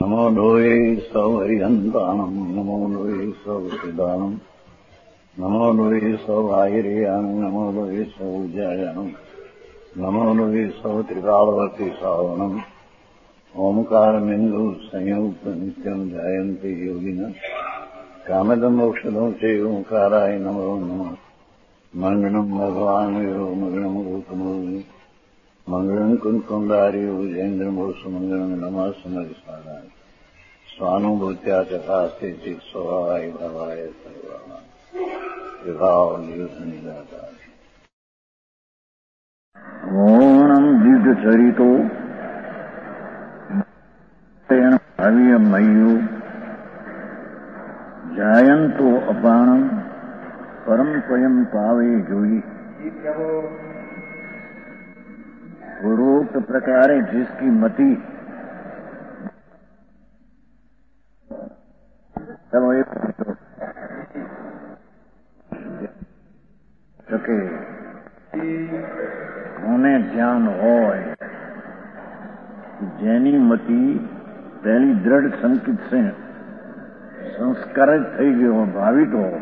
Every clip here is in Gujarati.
नमो लोये सौहरिहन्तानम् नमो लोये सौसिदानम् नमो लोये सौभागिर्यानम् नमो लोये सौजायानम् नमो लोये सौत्रिकालवर्ति सावनम् ओंकारमिन्दु संयुक्त नित्यम् ध्यायन्ति योगिनः कामदम् मोक्षदम् च ओंकाराय नमो नमः मङ्गलम् भगवान् वीरो मङ्गलम् गौतमो मंगलम कुंकुंडारी उजेन्द्रमोसु मंगलम नमः समरिसाराय स्वानुभूत्या चकास्ते चित स्वभावाय भवाय सर्वाः विभाव नियुद्ध ओणम दीर्घ चरितो अवियमयु जायंतो अपाणम परम स्वयं पावे जोई पूर्वोक्त प्रकार जिसकी मति सके उन्हें ध्यान हो जेनी मति पहली दृढ़ संकित से संस्कारित थी गयो भावित हो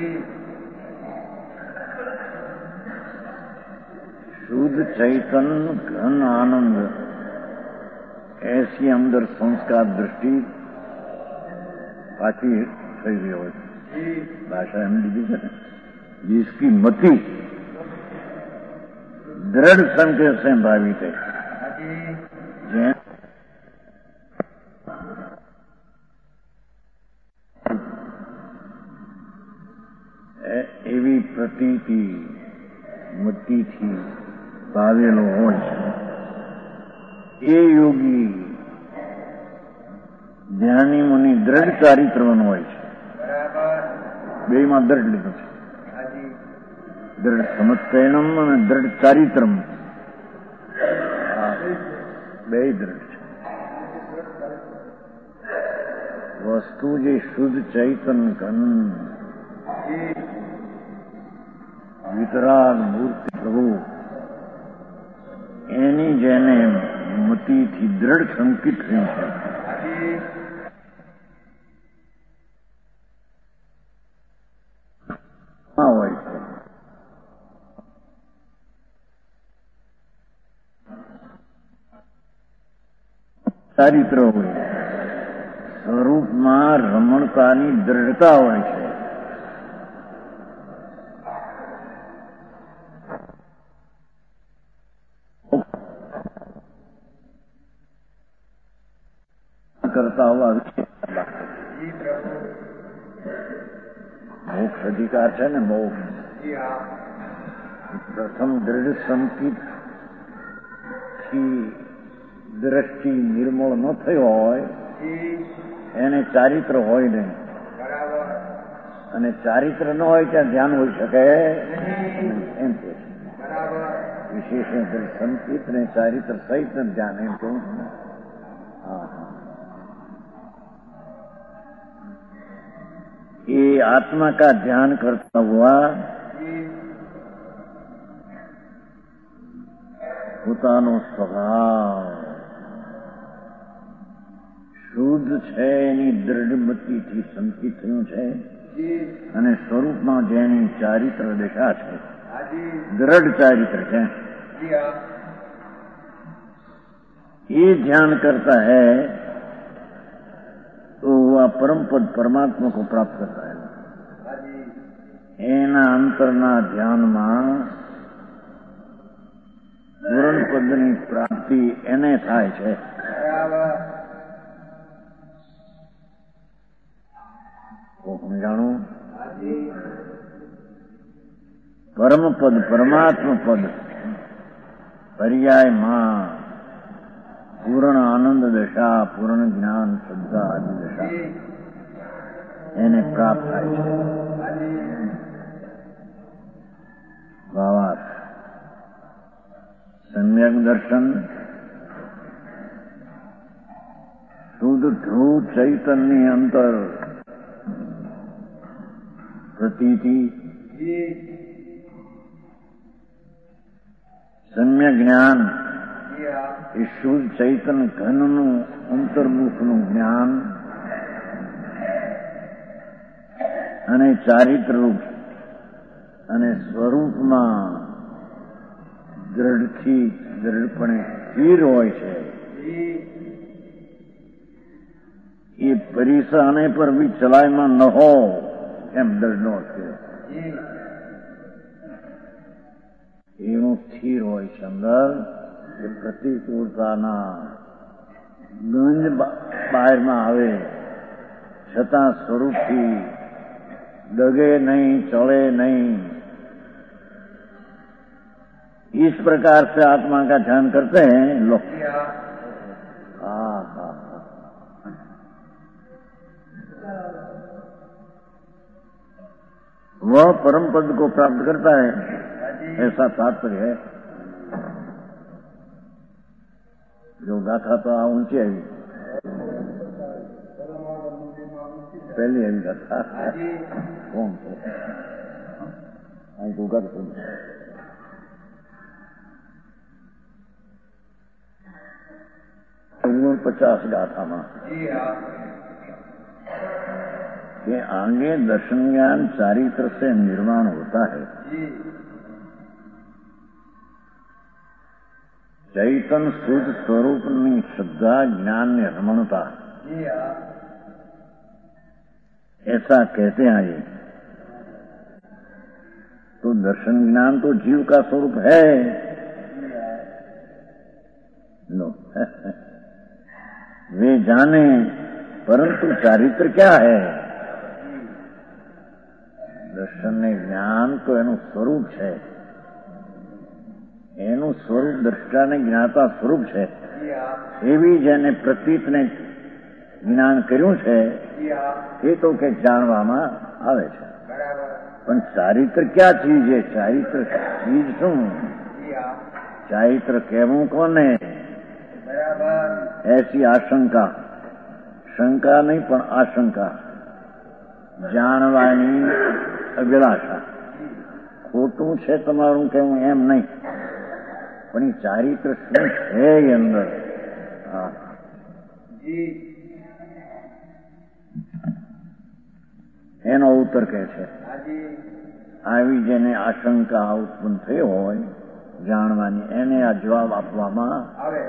शुद्ध चैतन्य घन आनंद ऐसी अंदर संस्कार दृष्टि पाची થઈ ગઈ હોય ભાષા એમ લીધી છે ને जिसकी मति दृढ़ संकेत से भावित है एवी प्रतीति मति थी पावेलो હોય એ યોગી જ્ઞાની મુનિ દ્રઢ ચારિત્રવાનો હોય છે બેમાં દ્રઢ લીધું છે દ્રઢ સમત્તયનમ અને દ્રઢ ચારિત્રમ બે દ્રઢ છે વસ્તુ જે શુદ્ધ ચૈતન ઘન વિતરાગ મૂર્તિ પ્રભુ એની જેને મતિથી દ્રઢ સંકિત થઈ છે હોય છે ચારિત્ર હોય સ્વરૂપમાં રમણતાની દ્રઢતા હોય છે करता हुआ मोक्ष अधिकार है न मोक्ष प्रथम दृढ़ संकित की दृष्टि निर्मूल न थयो होय एने चारित्र होय नहीं અને ચારિત્ર ન હોય ત્યાં ધ્યાન હોઈ શકે એમ કે વિશેષ સંકિત ને ચારિત્ર સહિત ધ્યાન એમ કહું હા ये आत्मा का ध्यान करता हुआ પોતાનો સ્વભાવ શુદ્ધ છે એની દ્રઢમતિથી સંકિત થયું છે અને સ્વરૂપમાં જેની ચારિત્ર દેખા છે દ્રઢ ચારિત્ર છે ये ध्यान करता है तो वह परम पद परमात्मा को प्राप्त करता है एना अंतरना ध्यान में पूर्ण पदनी प्राप्ति एने थाय छे तो समझाणु परम पद परमात्मा पद पर्याय मां पूर्ण आनंद दशा पूर्ण ज्ञान श्रद्धा आदि दशा એને પ્રાપ્ત થાય છે ભાવાર્થ સમ્યક દર્શન શુદ્ધ ધ્રુવ ચૈતન્ય અંતર પ્રતીતિ સમ્યક જ્ઞાન એ શુદ્ધ ચૈતન્ય ઘનનું અંતર્મુખનું જ્ઞાન અને ચારિત્ર રૂપ અને સ્વરૂપમાં દ્રઢથી દ્રઢપણે સ્થિર હોય છે. એ પરિસાને પર બી ચલાયમાં ન હો એમ દ્રઢનો છે. એવું સ્થિર હોય છે અંદર કે પ્રતિકૂળતાના ગંજ બહારમાં આવે છતાં સ્વરૂપથી डगे नहीं, चले नहीं. इस प्रकार से आत्मा का ध्यान करते हैं लोग. वह परम पद को प्राप्त करता है, ऐसा तात्पर्य है. जो गाथा तो ऊंची आई, पहली आई गाथा कौन थे? आई तो कर 50 गाथाમાં कि आगे दर्शन ज्ञान चारित्र से निर्माण होता है. चैतन्य शुद्ध स्वरूप ની श्रद्धा ज्ञान ने रमणता ऐसा कहते हैं. ये तो दर्शन ज्ञान तो जीव का स्वरूप है. नो वे जाने, परंतु चारित्र क्या है? दर्शन ने ज्ञान तो एનું સ્વરૂપ છે. એનું સ્વરૂપ દ્રષ્ટાને જ્ઞાતા સ્વરૂપ છે. એવી જેને પ્રતીતને જ્ઞાન કર્યું છે એ તો કે જાણવામાં આવે છે. પણ ચારિત્ર ક્યાં ચીજ છે? ચારિત્ર ચીજ શું? ચારિત્ર કહેવું કોને? ऐसी आशंका, शंका नहीं पण आशंका, જાણવાની અભિલાષા. ખોટું છે તમારું કહેવું એમ નહીં, પણ એ ચારિત્ર શું છે એ અંદર. એનો ઉત્તર કહે છે. આવી જેને આશંકા ઉત્પન્ન થઈ હોય જાણવાની, એને આ જવાબ આપવામાં આવે.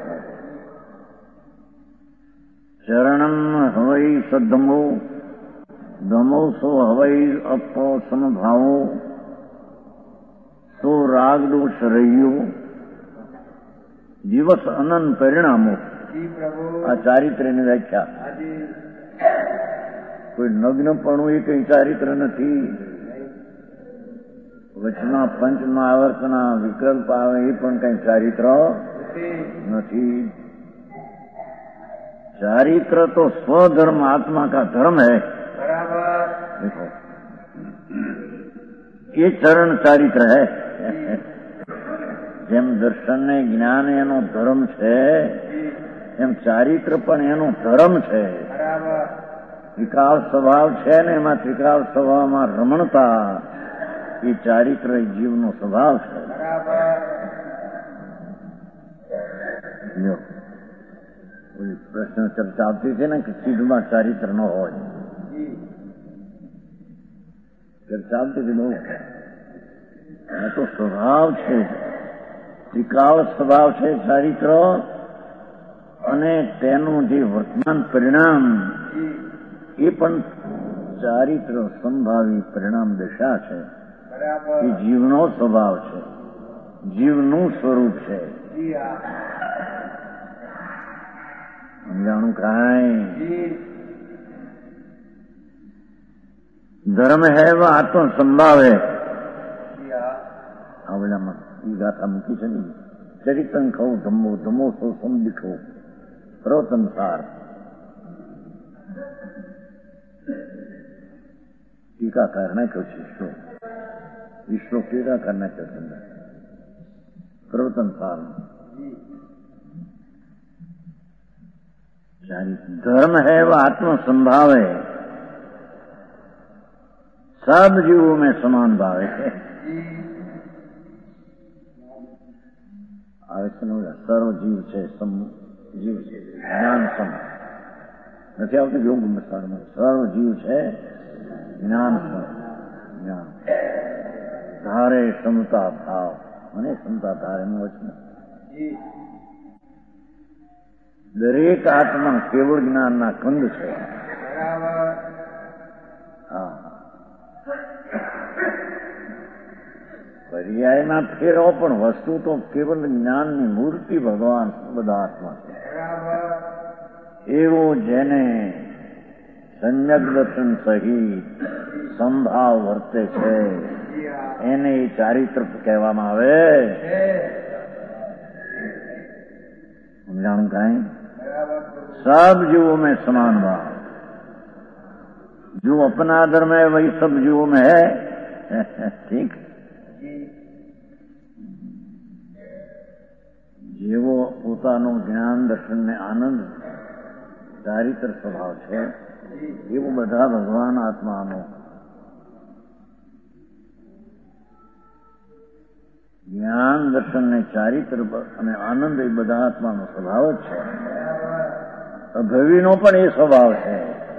ચરણમ હવૈ સદ્ધમો ધમો સો હવૈ અપો સમભાવો સો રાગ દોષ રહ્યો દિવસ અનંત પરિણામો. આ ચારિત્રની વ્યાખ્યા. કોઈ નગ્નપણું એ કઈ ચારિત્ર નથી. વચમાં પંચ મહાવર્તના વિકલ્પ આવે એ પણ કઈ ચારિત્ર નથી. चारित्र तो स्वधर्म आत्मा का धर्म है. देखो ये चरण चारित्र है. જેમ દર્શન ને જ્ઞાન એનો ધર્મ છે એમ ચારિત્ર પણ એનો ધર્મ છે. ત્રિકાળ સ્વભાવ છે ને એમાં ત્રિકાળ સ્વભાવમાં રમણતા એ ચારિત્ર જીવનો સ્વભાવ છે. પ્રશ્ન ચર્ચા આવતી છે ને કે ચીજમાં ચારિત્ર ન હોય. ચર્ચા આવતી હતી બહુ. આ તો સ્વભાવ છે, ત્રિકાળ સ્વભાવ છે ચારિત્ર, અને તેનું જે વર્તમાન પરિણામ એ પણ ચારિત્ર સંભાવી પરિણામ દશા છે. એ જીવનો સ્વભાવ છે, જીવનું સ્વરૂપ છે. સમજાણું કાંઈ? ધર્મ હે વ આત્મ સંભાવ હે. આ બધામાં એ ગાથા મૂકી છે ને. ચરિતં ખૌ ધમ્મો ધમો સો સમદીઠો સર્વસંસાર. ટીકાકાર નાખ્યો છે શ્લોક. એ શ્લોક ટીકાકાર નાખ્યો છે સર્વસંસાર. धर्म है वह आत्म संभाव है. सब जीवों में समान भाव है. આવે છે ને સર્વ જીવ છે, જીવ છે, જ્ઞાન સમ નથી આવતું યોગ સારમાં. સર્વ જીવ છે જ્ઞાન સમ, જ્ઞાન ધારે ક્ષમતા ભાવ અને ક્ષમતા ધારેનું વચન. દરેક આત્મા કેવળ જ્ઞાનના કંદ છે. હા, પર્યાયના ફેરવો પણ વસ્તુ તો કેવલ જ્ઞાનની મૂર્તિ ભગવાન બધા આત્મા છે. એવો જેને સમ્યક દર્શન સહિત સંભાવ વર્તે છે એને એ ચારિત્ર કહેવામાં આવે. સમજાણું કાંઈ? सब जीवों में समान भाव, जो अपना धर्म है वही सब जीवों में है. ठीक. જેવો પોતાનો જ્ઞાન દર્શન ને આનંદ ચારિત્ર સ્વભાવ છે એવું બધા ભગવાન આત્માનો જ્ઞાન દર્શન ને ચારિત્ર અને આનંદ એ બધા આત્માનો સ્વભાવ જ છે. અભવીનો પણ એ સ્વભાવ છે.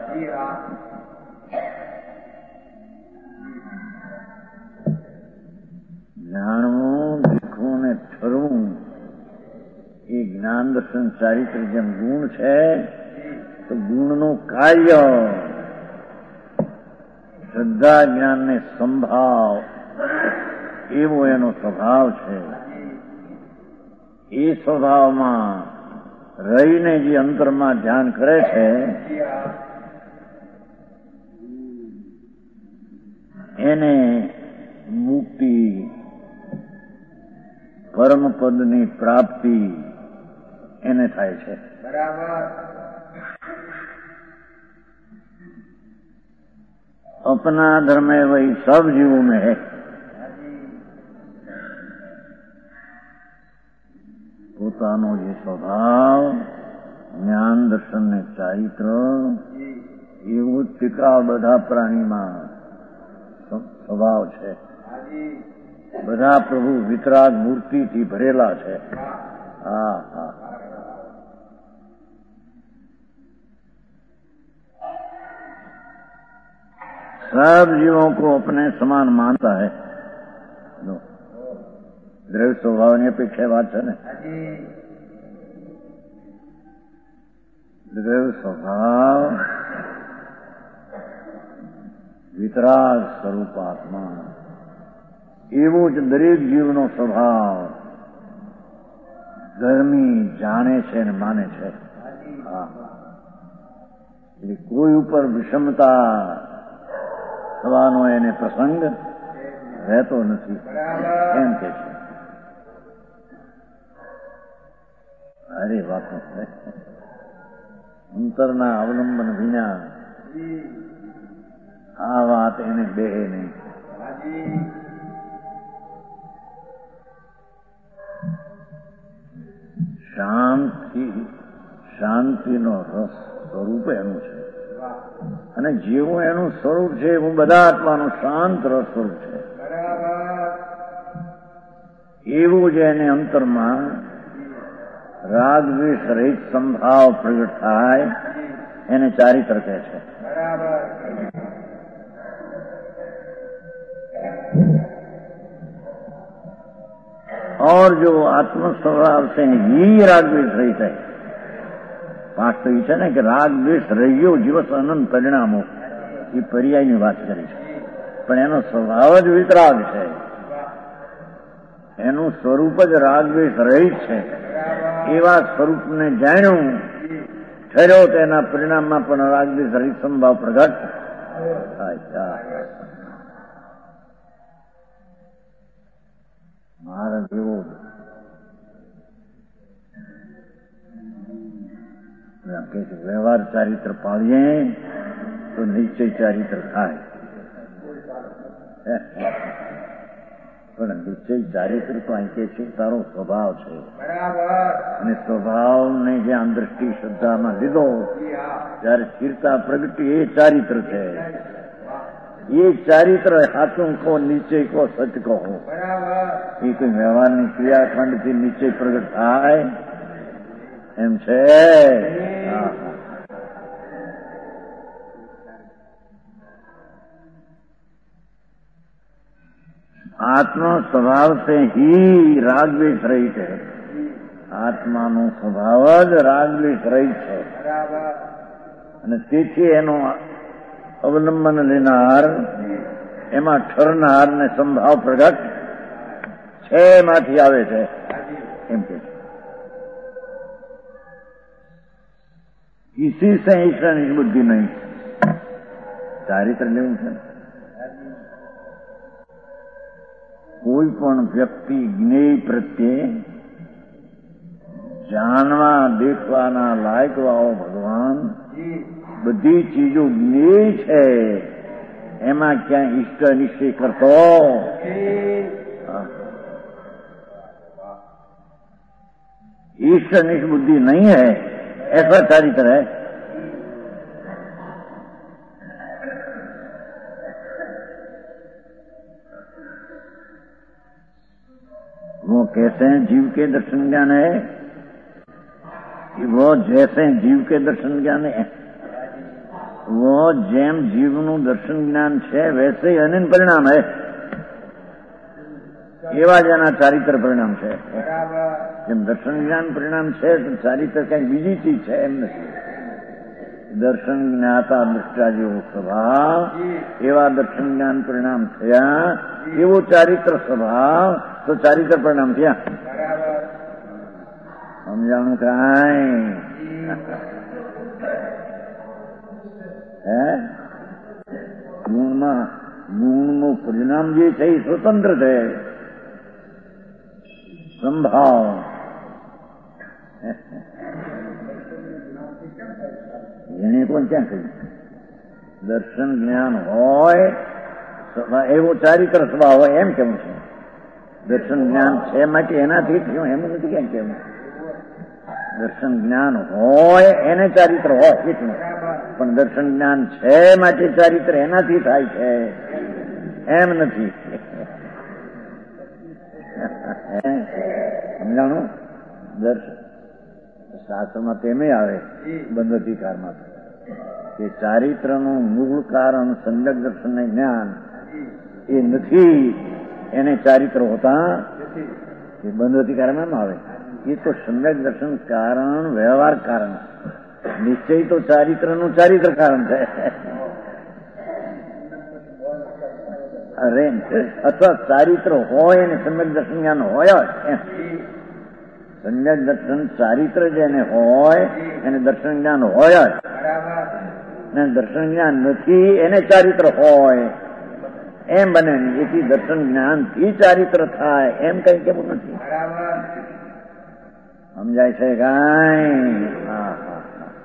જાણવું, દેખવું ને ઠરવું એ જ્ઞાન દર્શન ચારિત્ર જેમ ગુણ છે તો ગુણનું કાર્ય શ્રદ્ધા જ્ઞાન ને સંભાવ એવો એનો સ્વભાવ છે. એ સ્વભાવમાં રહીને જે અંતરમાં ધ્યાન કરે છે એને મુક્તિ, પરમપદની પ્રાપ્તિ એને થાય છે. બરાબર. अपना धर्म है वही सब जीवों में है. પોતાનો જે સ્વભાવ જ્ઞાન દર્શન ને ચારિત્ર એવું જ ટીકા બધા પ્રાણીમાં સ્વભાવ છે. બધા પ્રભુ વિતરાગ મૂર્તિથી ભરેલા છે. હા હા. सब जीवों को अपने समान मानता है. દ્રવ્ય સ્વભાવની અપેક્ષા વાત છે ને. દ્રવ્ય સ્વભાવ વિતરાગ સ્વરૂપ આત્મા એવો જ દરેક જીવનો સ્વભાવ ધર્મી જાણે છે અને માને છે. હા, એટલે કોઈ ઉપર વિષમતા થવાનો એને પ્રસંગ રહેતો નથી એમ કે છે. અરે બાપુ, અંતરના અવલંબન વિના આ વાત એને બેહે નહીં. શાંતિનો રસ સ્વરૂપ એનું છે અને જેવું એનું સ્વરૂપ છે એવું બધા આત્માનું શાંત રસ સ્વરૂપ છે. એવું જ એને અંતરમાં રાગ દ્વેષ રહિત સંભાવ પ્રગટ થાય એને ચારિત્ર કહે છે. और जो आत्म स्वभाव से ही राग द्वेष रहित है. પાઠ તો એ છે ને કે રાગ દ્વેષ રહ્યો જીવસ અનંત પરિણામો એ પર્યાયની વાત કરી છે, પણ એનો સ્વભાવ જ વિતરાગ છે. એનું સ્વરૂપ જ રાગ દ્વેષ રહિત છે. એવા સ્વરૂપને જાણ્યું ઠર્યો તો એના પરિણામમાં પણ રાગ દ્વેષ રહિત સંભાવ પ્રગટ થાય. મારા જેવો વ્યવહાર ચારિત્ર પાળીએ તો નિશ્ચય ચારિત્ર થાય. પણ નિશ્ચય ચારિત્ર તો અહીં કે છે તારો સ્વભાવ છે અને સ્વભાવને જ્યાં દ્રષ્ટિ શ્રદ્ધામાં લીધો ત્યારે સ્થિરતા પ્રગટી એ ચારિત્ર છે. ये चारित्र हाथों को निश्चय को सच को हो ये कोई व्यवहाરની ક્રિયાખંડથી નિશ્ચય પ્રગટ થાય એમ છે. આત્મા સ્વભાવ से ही રાગ દ્વેષ રહિત है. આત્માનો સ્વભાવ જ રાગ દ્વેષ રહિત છે અને તેથી એનો અવલંબન લેનાર એમાં ઠરનાર ને સંભાવ પ્રગટ છે એમાંથી આવે છે એમ કે किसी से ईश्वરની બુદ્ધિ નહીં. ચારિત્ર લેવું છે. કોઈ પણ વ્યક્તિ જ્ઞેય પ્રત્યે જાણવા દેખવાના લાયક વાળો ભગવાન બધી ચીજો જ્ઞેય છે એમાં ક્યાં ઈષ્ટ નિશ્ચય કરતો ईष्ट निष्ठ बुद्धि नहीं है ऐसा चारित्र है. वो कैसे हैं जीव के दर्शन ज्ञान है कि वो जैसे जीव के दर्शन ज्ञान है वो જેમ જીવનું દર્શન જ્ઞાન છે વૈસે અનંત પરિણામ है. એવા જ એના ચારિત્ર પરિણામ છે. જેમ દર્શન જ્ઞાન પરિણામ છે તો ચારિત્ર કંઈક બીજી ચીજ છે એમ નથી. દર્શન જ્ઞાતા દૃષ્ટા જેવો સ્વભાવ એવા દર્શન જ્ઞાન પરિણામ થયા એવો ચારિત્ર સ્વભાવ તો ચારિત્ર પરિણામ થયા. સમજાણું કાંઈ હે ગુણનું પરિણામ જે છે એ સ્વતંત્ર છે. સંભાવ એને પણ ક્યાં કહ્યું દર્શન જ્ઞાન હોય એવો ચારિત્ર સ્વભાવ હોય એમ કેવું છે. દર્શન જ્ઞાન છે માટે એનાથી થયું એમ નથી કેમ કેવું. દર્શન જ્ઞાન હોય એને ચારિત્ર હોય એટલું પણ દર્શન જ્ઞાન છે માટે ચારિત્ર એનાથી થાય છે એમ નથી. સમજાણું. દર્શન શાસ્ત્રમાં તેમે આવે બંધોધિકારમાં કે ચારિત્રનું મૂળ કારણ સમ્યક દર્શન જ્ઞાન એ નથી એને ચારિત્ર હોતા એ બંધોધિકારમાં આવે. એ તો સમ્યક દર્શન કારણ વ્યવહાર કારણ નિશ્ચય તો ચારિત્રનું ચારિત્ર કારણ છે. અરે અથવા ચારિત્ર હોય અને સમ્યક દર્શન જ્ઞાન હોય એમ. સમ્યક દર્શન ચારિત્ર જેને હોય એને દર્શન જ્ઞાન હોય જ ને દર્શન જ્ઞાન નથી એને ચારિત્ર હોય એમ બને નહીં. એથી દર્શન જ્ઞાનથી ચારિત્ર થાય એમ કઈ કેવું નથી. સમજાય છે કાંઈ? હા હા.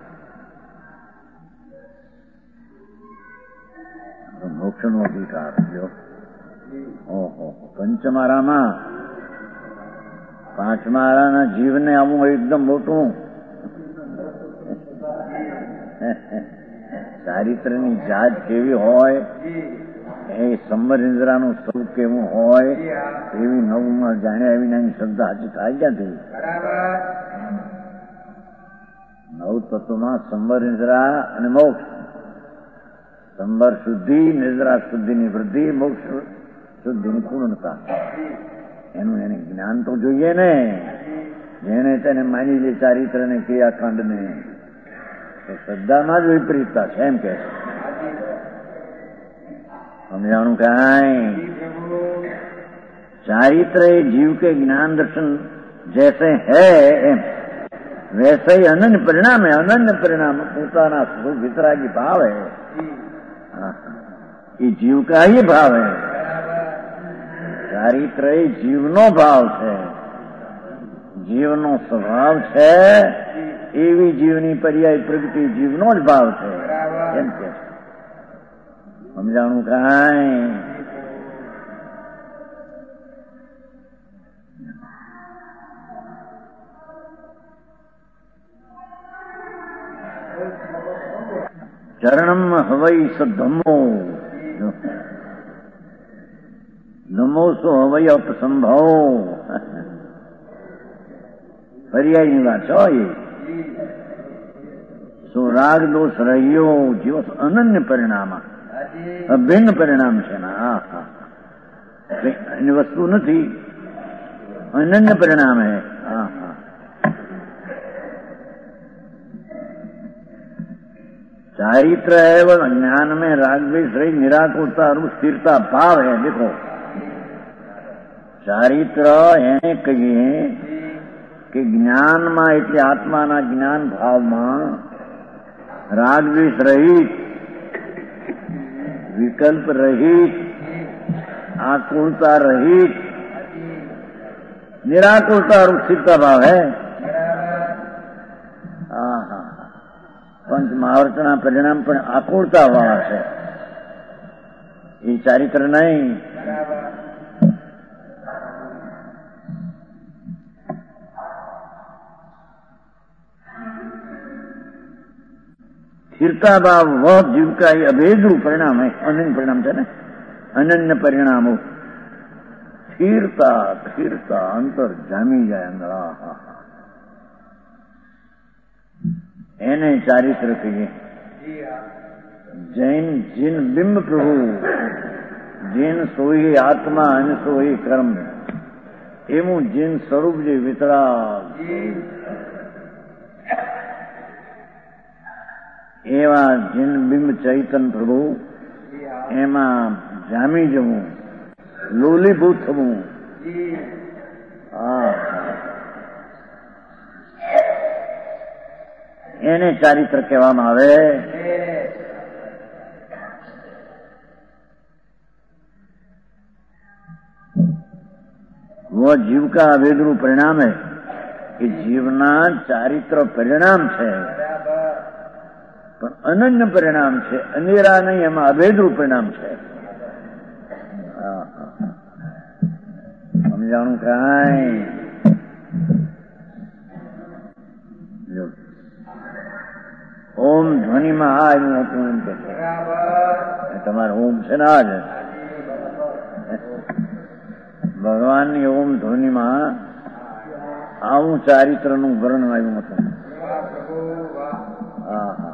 મોક્ષનો અધિકાર જો ઓહો પંચમારામાં પાંચમારાના જીવને આવું એકદમ મોટું ચારિત્રની જાત કેવી હોય એ સંવર ઇન્દ્રાનું સ્વરૂપ કેવું હોય એવી નવમાં જાણ્યા એવી નાની શ્રદ્ધા હાજી થાય ક્યાંથી? નવ તત્વમાં સંવર ઇન્દ્રા અને મોક્ષ. સંવર શુદ્ધિ, નિદ્રા શુદ્ધિની વૃદ્ધિ, મોક્ષ શુદ્ધિની પૂર્ણતા. એનું એને જ્ઞાન તો જોઈએ ને. જેને તેને માની લે ચારિત્ર ને ક્રિયાકાંડને તો શ્રદ્ધામાં જ વિપરીતતા છે એમ કે સમજાણું કાંઈ? ચારિત્ર એ जीव के ज्ञान दर्शन जैसे है एम वैसे ही अनन्य परिणाम है. अनन्य परिणाम પોતાના સ્વરૂપ વિતરાગી ભાવ है. ये जीव का ही भाव है. ચારિત્ર એ જીવનો ભાવ છે. જીવનો સ્વભાવ છે એવી જીવની પર્યાય પ્રગતિ જીવનો જ ભાવ છે એમ કે સમજાણું કાંઈ? ચરણમ હવૈ સધમ્મો નમોસો અવય અપસંભવ પર્યાયની વાત છો એ. સો રાગ દોષ રહ્યો જીવ અનન્ય પરિણામ, અભિન્ન પરિણામ છે ને. હા હા, એની વસ્તુ નથી, અનન્ય પરિણામ હે. હા હા, चारित्र एवं ज्ञान में राग द्वेष रही निराकुरता और स्थिरता भाव है. देखो ચારિત્ર એને કહીએ કે જ્ઞાનમાં એટલે આત્માના જ્ઞાન ભાવમાં રાગ દ્વેષ રહિત, વિકલ્પ રહિત, આકુળતા રહિત, निराकुरता और स्थिरता भाव है. હા હા, પંચ મહાવર્તના પરિણામ પણ આકુળતા વાળા છે, એ ચારિત્ર નહીં. स्थिरता भाव वह जीव का ये अभेद रूप परिणाम है. अनन्य परिणाम है ना, अनन्य परिणामो. स्थिरता स्थिरता अंतर जामी जाए अंदर. એને ચારિત્ર કહીએ. જૈન જીન બિંબ પ્રભુ, જીન સોઈ આત્મા અને સોઈ કર્મ, એવું જીન સ્વરૂપ જે વિતરાગ એવા જીન બિંબ ચૈતન પ્રભુ, એમાં જામી જવું, લોલીભૂત થવું. હા, એને ચારિત્ર કહેવામાં આવે. वो जीव का अभेदरू परिणाम है कि जीवना चारित्र परिणाम છે, પણ અનન્ય પરિણામ છે, અનેરા નહીં, એમાં અભેદરૂપ પરિણામ છે. સમજાણું કાંઈ? ઓમ ધ્વનિમાં આ એનું હતું એમ કે છે. તમારે ઓમ છે ને આજ ભગવાનની ઓમ ધ્વનિમાં આવું ચારિત્રનું વર્ણન આવ્યું હતું. હા હા,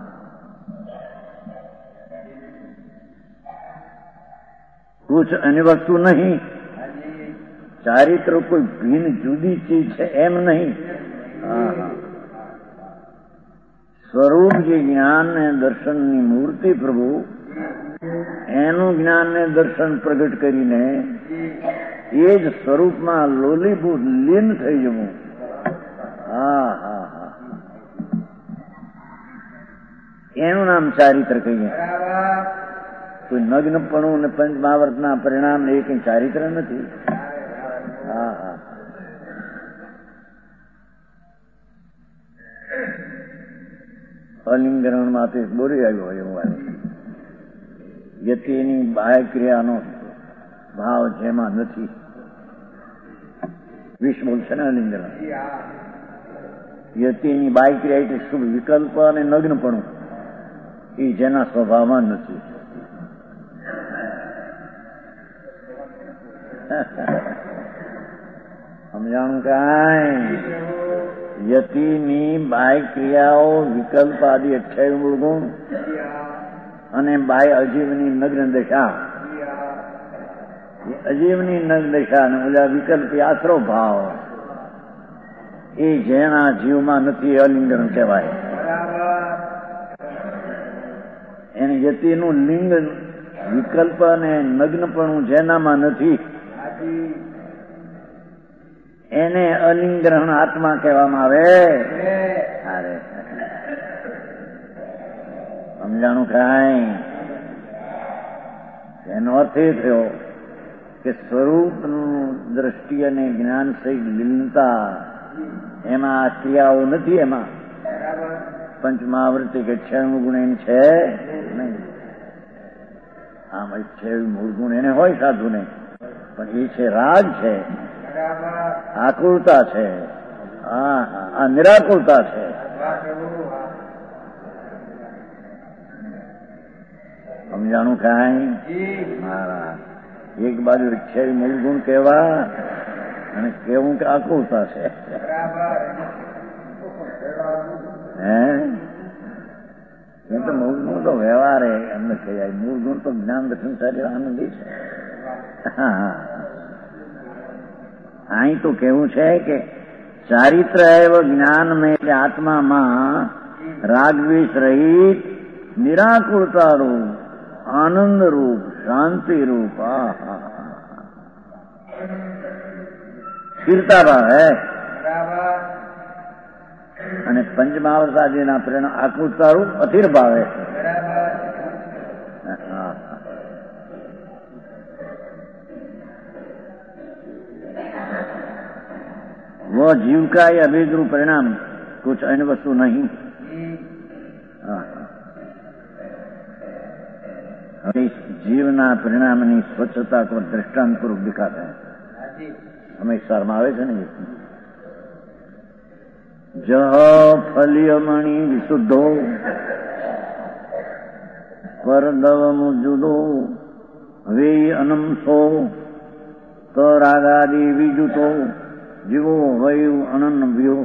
कुछ अन्य वस्तु नहीं. चारित्र कोई भिन्न जुदी चीज है एम नहीं. સ્વરૂપ જે જ્ઞાન ને દર્શન ની મૂર્તિ પ્રભુ, એનું જ્ઞાન ને દર્શન પ્રગટ કરીને એ જ સ્વરૂપમાં લોલીભૂત લીન થઈ જવું. હા હા હા, એનું નામ ચારિત્ર કહીએ. કોઈ નગ્નપણું ને પંચમહાવર્તના પરિણામ એ કઈ ચારિત્ર નથી. હા હા, અલિંગરણ માટે બોરી આવ્યો હોય એવું આવ્યું. યતિની બાહ્ય ક્રિયાનો ભાવ જેમાં નથી. વિષ બોલશે ને અલિંગરણ. યતિની બાહ્ય ક્રિયા એટલે શુભ વિકલ્પ અને નગ્નપણું, એ જેના સ્વભાવમાં નથી. સમજાણું કાંઈ? યતિની બાહ્ય ક્રિયાઓ, વિકલ્પ આદિ 28 મૂળ ગુણ અને બાહ્ય અજીવની નગ્ન દશા, અજીવની નગ્ન દશા અને ઓલા વિકલ્પી આશ્રવ ભાવ, એ જેના જીવમાં નથી અલિંગન કહેવાય. એને યતિનું લિંગ, વિકલ્પ અને નગ્નપણું જેનામાં નથી, એને અલિંગ્રહણ આત્મા કહેવામાં આવે. અરે સમજાણું કાંઈ? એનો અર્થ એ થયો કે સ્વરૂપનું દ્રષ્ટિ અને જ્ઞાન સહિત લીનતા, એમાં આ ક્રિયાઓ નથી. એમાં પંચમહાવૃત્તિ કે 26 ગુણ એમ છે નહીં. આમ 28 મૂળ ગુણ એને હોય સાધુને, પણ એ છે રાગ છે, આકુળતા છે, આ નિરાકુળતા છે. સમજાણું કાંઈ? મારા એક બાજુ છે મૂળ ગુણ કહેવા અને કેવું કે આકૃતા છે. હે એ તો મૂળ ગુણ તો વ્યવહાર એમને કહેવાય. મૂળ ગુણ તો જ્ઞાન દર્શન શરીર આનંદી છે. અહીં તો કેવું છે કે ચારિત્ર એવ જ્ઞાન में આત્મામાં રાગદ્વેષ રહિત નિરાકુરતા રૂપ આનંદ રૂપ શાંતિ રૂપ સ્થિરતા ભાવ હે. અને પંચમહાવસાદીના પ્રેરણા આકૃતતા રૂપ અધિર ભાવ હે. वो जीव का ये अभेद रूप परिणाम कुछ अन्य वस्तु नहीं. इस जीवना परिणामની સ્વચ્છતા को दृष्टांत पूर्वक दिखाते हैं. हमें शर्मा आवे છે ને जह फलियमणि विशुद्धो परदवमु जुदो वे अनंसो तो रागादि विजुतो जीवो वयु अनन्व्यो.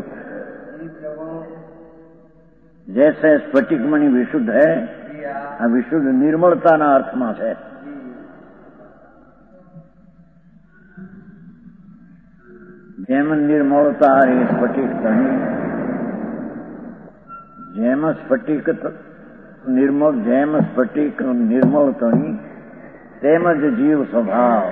जैसे स्फटिक मणि विशुद्ध है, आ विशुद्ध निर्मलताना अर्थમાં છે. જેમ નિર્મળતા એ સ્ફટિક તણી, જેમ સ્ફટિક નિર્મળ, જેમ સ્ફટિક નિર્મળ તણી તેમજ જીવ સ્વભાવ.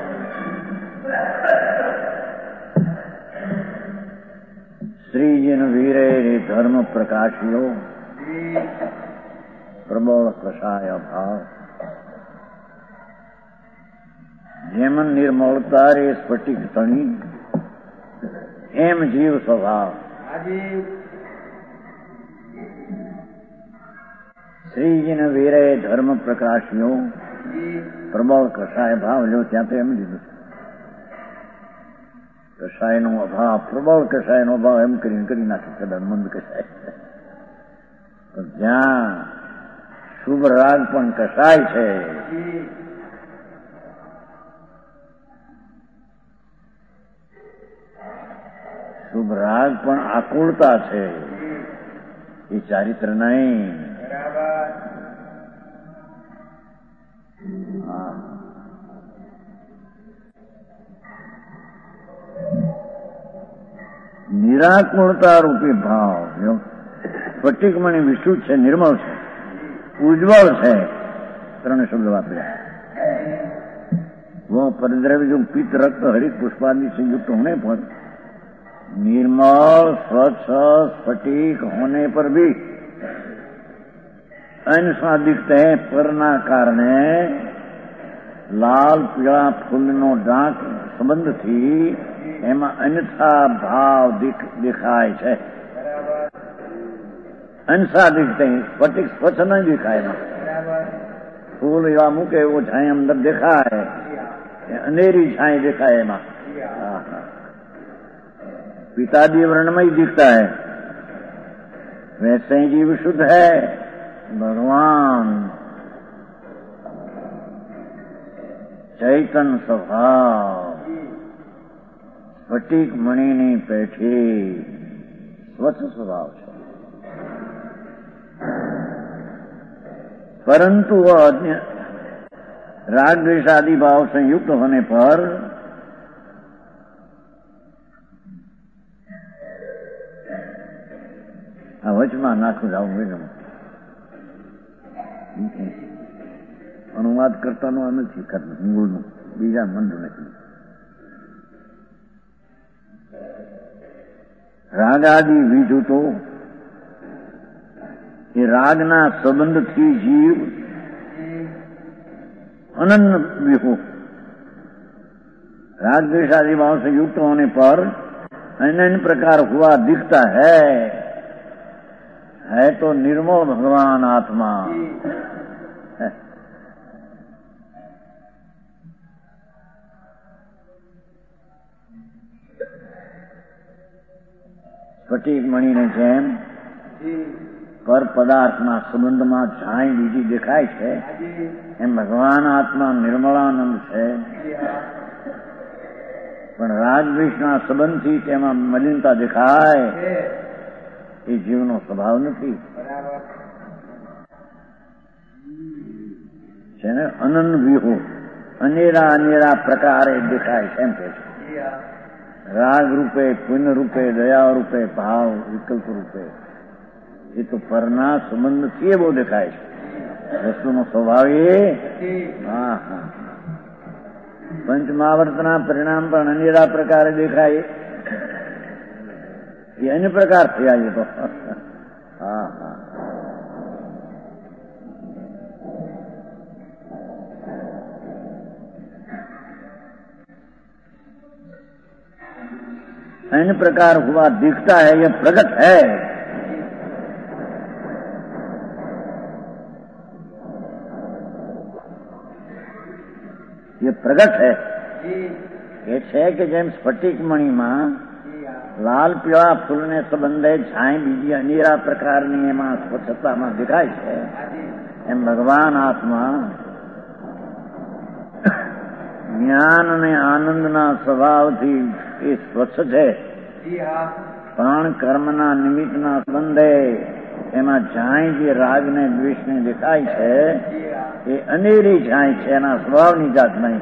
શ્રીજીન વીરે ધર્મ પ્રકાશ્યો પ્રબળ કષાય ભાવ. જેમ નિર્મળતા રે સ્ફટિક તણી એમ જીવ સ્વભાવ. શ્રીજીન વીરે ધર્મ પ્રકાશ્યો પ્રબળ કષાય ભાવ. લ્યો ત્યાં તો એમ લીધું કષાયનો અભાવ, પ્રબળ કષાયનો અભાવ એમ કરી નાખે કદાચ મંદ કષાય. જ્યાં શુભ રાગ પણ કષાય છે, શુભ રાગ પણ આકુળતા છે, એ ચારિત્ર નહીં. નિરાકુળતા રૂપી ભાવ. સ્ફટિકમણી વિશુદ્ધ છે, નિર્મળ છે, ઉજ્જવળ છે. ત્રણ શબ્દ વાપર્યા. वो परिद्रव्य जो पित्त रक्त हरित पुष्पादि से युक्त होने पर निर्मल स्वच्छ स्फटिक होने पर भी अन्य दिखते हैं. पરના કારણે લાલ પીળા ફૂલનો ડાંક સંબંધથી એમાં અન્યથા ભાવ દેખાય છે. અનસા દિખતે સ્ફટિક સ્વચ્છ નહીં દેખાય. એમાં ફૂલ એવા મૂકે એવો છાંય અંદર દેખાય, अंधेरी छाई देखा है माँ. पितादी वर्णमय दिखता है. वैसे ही जीव शुद्ध है. भगवान चैतन स्वभाव स्फटिक मणिની પેઠી સ્વચ્છ સ્વભાવ છે. परंतु वह राग द्वेष आदि भाव संयुक्त होने पर વચમાં નાખું જાઉં અનુવાદ કરતાનું આ નથી કરતું, મૂળનું બીજા મંડળ નથી. રાગ આદિ વિજુતો એ રાગના સંબંધથી જીવ अनन्य विहो. राग द्वेष आदि भाव से युक्त होने पर अन्य प्रकार हुआ दिखता है तो निर्मल भगवान आत्मा. स्फटिक मणि ने જેમ પર પદાર્થના સંબંધમાં છાંય બીજી દેખાય છે, એમ ભગવાન આત્મા નિર્મળાનંદ છે. પણ રાગદ્વેષના સંબંધથી તેમાં મલિનતા દેખાય એ જીવનો સ્વભાવ નથી. છે ને અનન વિહો અનેરા અનેરા પ્રકારે દેખાય છે એમ કે છે. રાગ રૂપે, પુણ્ય રૂપે, દયા રૂપે, ભાવ વિકલ્પ રૂપે એ તો પરના સંબંધથી એવો દેખાય છે. વસ્તુનો સ્વભાવ એ હા હા પંચમહાવર્તના પરિણામ પણ અનેરા પ્રકારે દેખાય એ અન્ય પ્રકાર થયા છે. તો હા હા अन्य प्रकार हुआ दिखता है, ये प्रगट है. ये प्रगट है. એ છે કે જેમ સ્ફટિક મણીમાં લાલ પીળા ફૂલને સંબંધે છાંય બીજી અનેરા પ્રકારની એમાં સ્વચ્છતામાં દેખાય છે, એમ ભગવાન આત્મા જ્ઞાન અને આનંદના સ્વભાવથી એ સ્વચ્છ છે. પણ કર્મના નિમિત્તના સંબંધે એમાં છાંય જે રાગને દ્વેષને દેખાય છે એ અનેરી છાંય છે, એના સ્વભાવની જાત નહીં.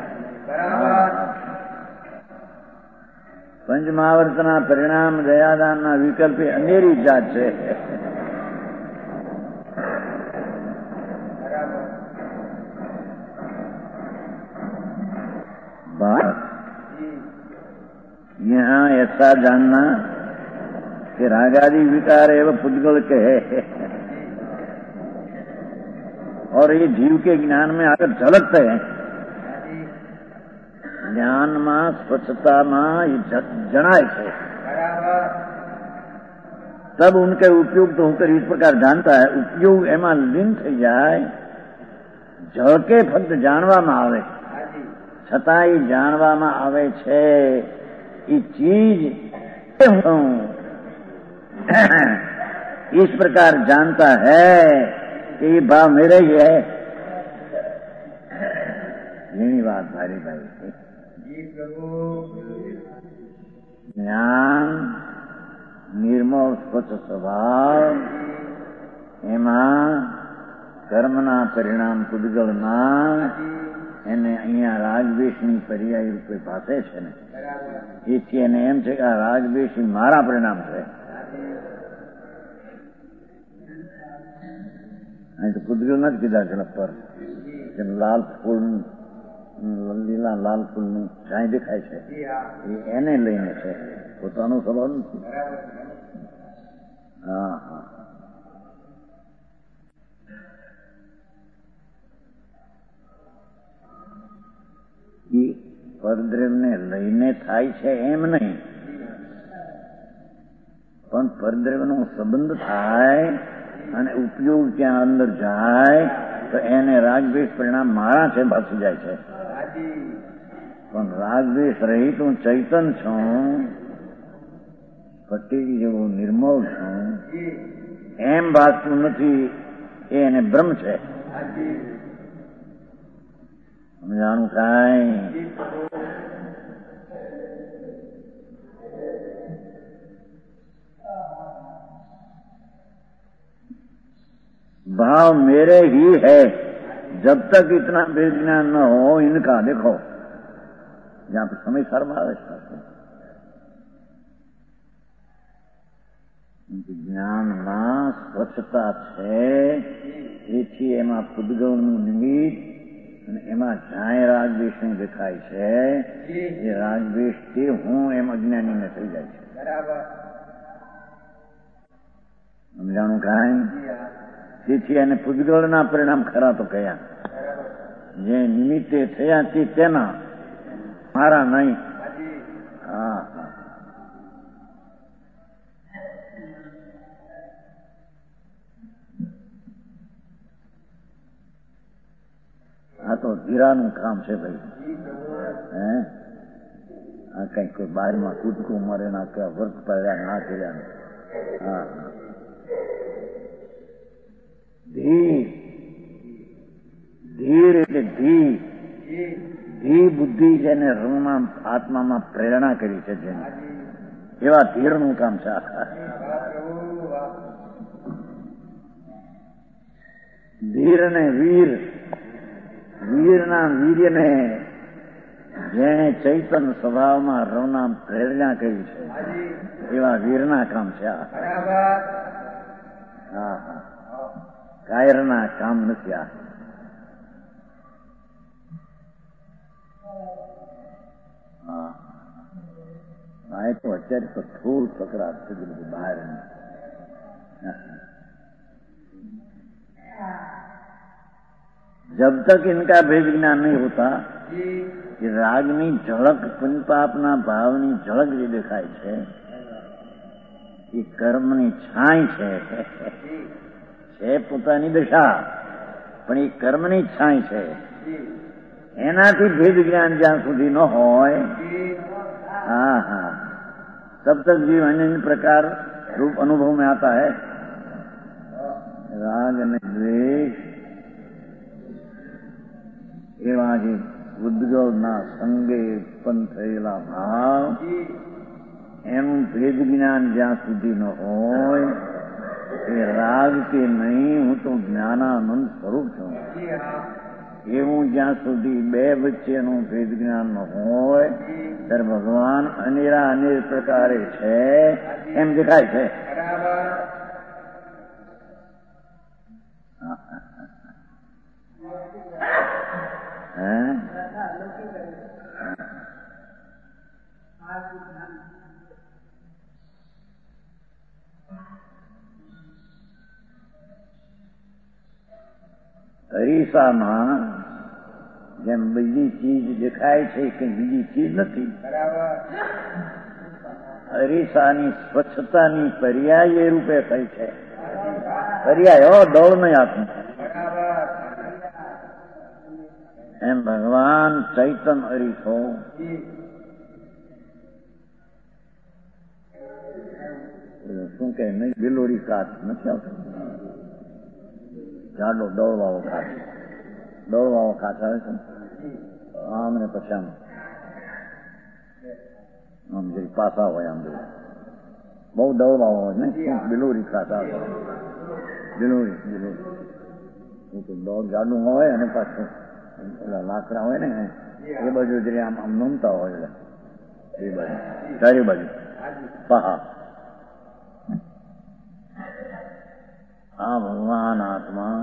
પંચમહાવર્તના પરિણામ દયાદાનના વિકલ્પે અનેરી જાત છે. यहाँ ऐसा जानना कि रागादि विकार एवं पुद्गल के है और ये जीव के ज्ञान में आकर झलकते हैं. ज्ञान में स्वच्छता में जनाए है, तब उनके उपयोग तो होकर इस प्रकार जानता है. उपयोग एमा लीन थी जाए, झलके फक्त जानवामां आवे, छतांय जानवामां आवे छे ये चीज इस प्रकार जानता है कि ये भाव मेरे ही है. यही बात भारी भाई ज्ञान निर्मल स्वच्छ स्वभाव एમાં કર્મના પરિણામ પુદ્ગલમાં એને અહીંયા રાગદ્વેષની પર્યાય રૂપે ભાષે છે ને, એથી એને એમ છે કે આ રાગદ્વેષી મારા પરિણામ છે. અહીં તો પુદ્ગલ નથી કીધા છે પર લાલ ફૂલ લીલા લાલ ફૂલની છાંય દેખાય છે એ એને લઈને છે, પોતાનો સ્વભાવ નથી. હા હા એ પરદ્રવ્યને લઈને થાય છે એમ નહીં, પણ પરદ્રવ્યનો સંબંધ થાય અને ઉપયોગ ત્યાં અંદર જાય તો એને રાગદ્વેષ પરિણામ મારા છે ભાસી જાય છે. પણ રાગદ્વેષ રહિત હું ચૈતન છું, ફટીક જેવું નિર્મળ છું એમ ભાસતું નથી, એ એને બ્રહ્મ છે. સમજાણું કાંઈ? भाव मेरे ही है जब तक इतना विज्ञान न हो इनका. देखो जहां पर समय शर्मा आवे ज्ञान में स्वच्छता है, एथी एमा पुद्गलનું નિમિત્ત અને એમાં છાંય રાગદ્વેષને દેખાય છે. એ રાગદ્વેષ તે હું એમ અજ્ઞાનીને થઈ જાય છે. સમજાણું કાંઈ? તેથી એને પુદ્ગલના પરિણામ ખરા તો કયા, જે નિમિત્તે થયા તે તેના, મારા નહીં. હા આ તો હીરાનું કામ છે ભાઈ. હે આ કઈ કોઈ બહારમાં કૂદકું મરે ના કે વર્ક પડ્યા ના કર્યા. હા બુદ્ધિ જેને રણમાં આત્મામાં પ્રેરણા કરી છે જેને એવા ધીરનું કામ છે. ધીર ને વીર, વીરના વીર્યને જેણે ચૈતન સ્વભાવમાં રણમાં પ્રેરણા કરી છે એવા વીરના કામ છે. હા હા, કાયરના કામ નથી આ. હા, એ તો અત્યારે તો થોડ પકડાટ છે બધું બહાર. जब तक इनका भेद ज्ञान नहीं होता कि रागनी झलक પુંપાપના ભાવની ઝલક જે દેખાય છે એ કર્મની છાંય છે પોતાની દશા, પણ એ કર્મની છાંય છે. એનાથી ભેદ જ્ઞાન જ્યાં સુધી ન હોય, हाँ हाँ, तब तक जीव अन्य प्रकार रूप अनुभव में आता है. राग અને દ્વેષ એવા જે ઉદ્ગવના સંગે ઉત્પન્ન થયેલા ભાવ, એનું ભેદ જ્ઞાન જ્યાં સુધી ન હોય એ રાગ કે નહીં, હું તો જ્ઞાનાનંદ સ્વરૂપ છું એવું જ્યાં સુધી બે વચ્ચેનું ભેદ જ્ઞાન ન હોય ત્યારે ભગવાન અનેરા અનેક પ્રકારે છે એમ દેખાય છે. અરીસામાં જેમ બીજી ચીજ દેખાય છે કે બીજી ચીજ નથી, અરીસાની સ્વચ્છતાની પર્યાય રૂપે થઈ છે. પર્યાય દોડ નહીં આપું એમ ભગવાન ચૈતન અરીસો શું કે નહીં, બિલોરી કાચ નથી આવતો, જાડો દોડવાળો કાચ, દોડવાળો કાચ આવે છે આમ ને પછી આમ જઈ પાસા હોય, આમ જઈ બહુ દોડવાળો હોય ને બિલોરી કાચ આવે. બિલોરી દોડ જાડું હોય અને પાછું પેલા લાકડા હોય ને એ બાજુ જરી આમ આમ નમતા હોય, એટલે એ બાજુ ચારે બાજુ પહા. આ ભગવાન આત્મા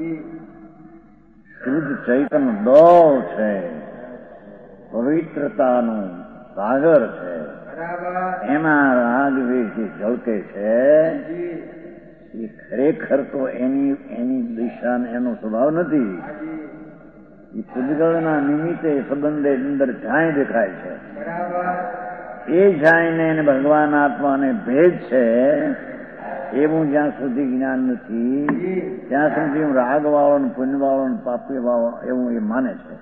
શુદ્ધ ચૈતન દોડ છે, પવિત્રતાનું સાગર છે. એમાં રાગ વેશ જે ઝળકે છે એ ખરેખર તો એની દિશા એનો સ્વભાવ નથી. એ પૂજગળના નિમિત્તે સંબંધે અંદર ઝાય દેખાય છે. એ ઝાયને એને ભગવાન આત્માને ભેદ છે એવું જ્યાં સુધી જ્ઞાન નથી ત્યાં સુધી હું રાગ વાળો ને પુણ્ય વાળો ને પાપી વાળો એવું એ માને છે.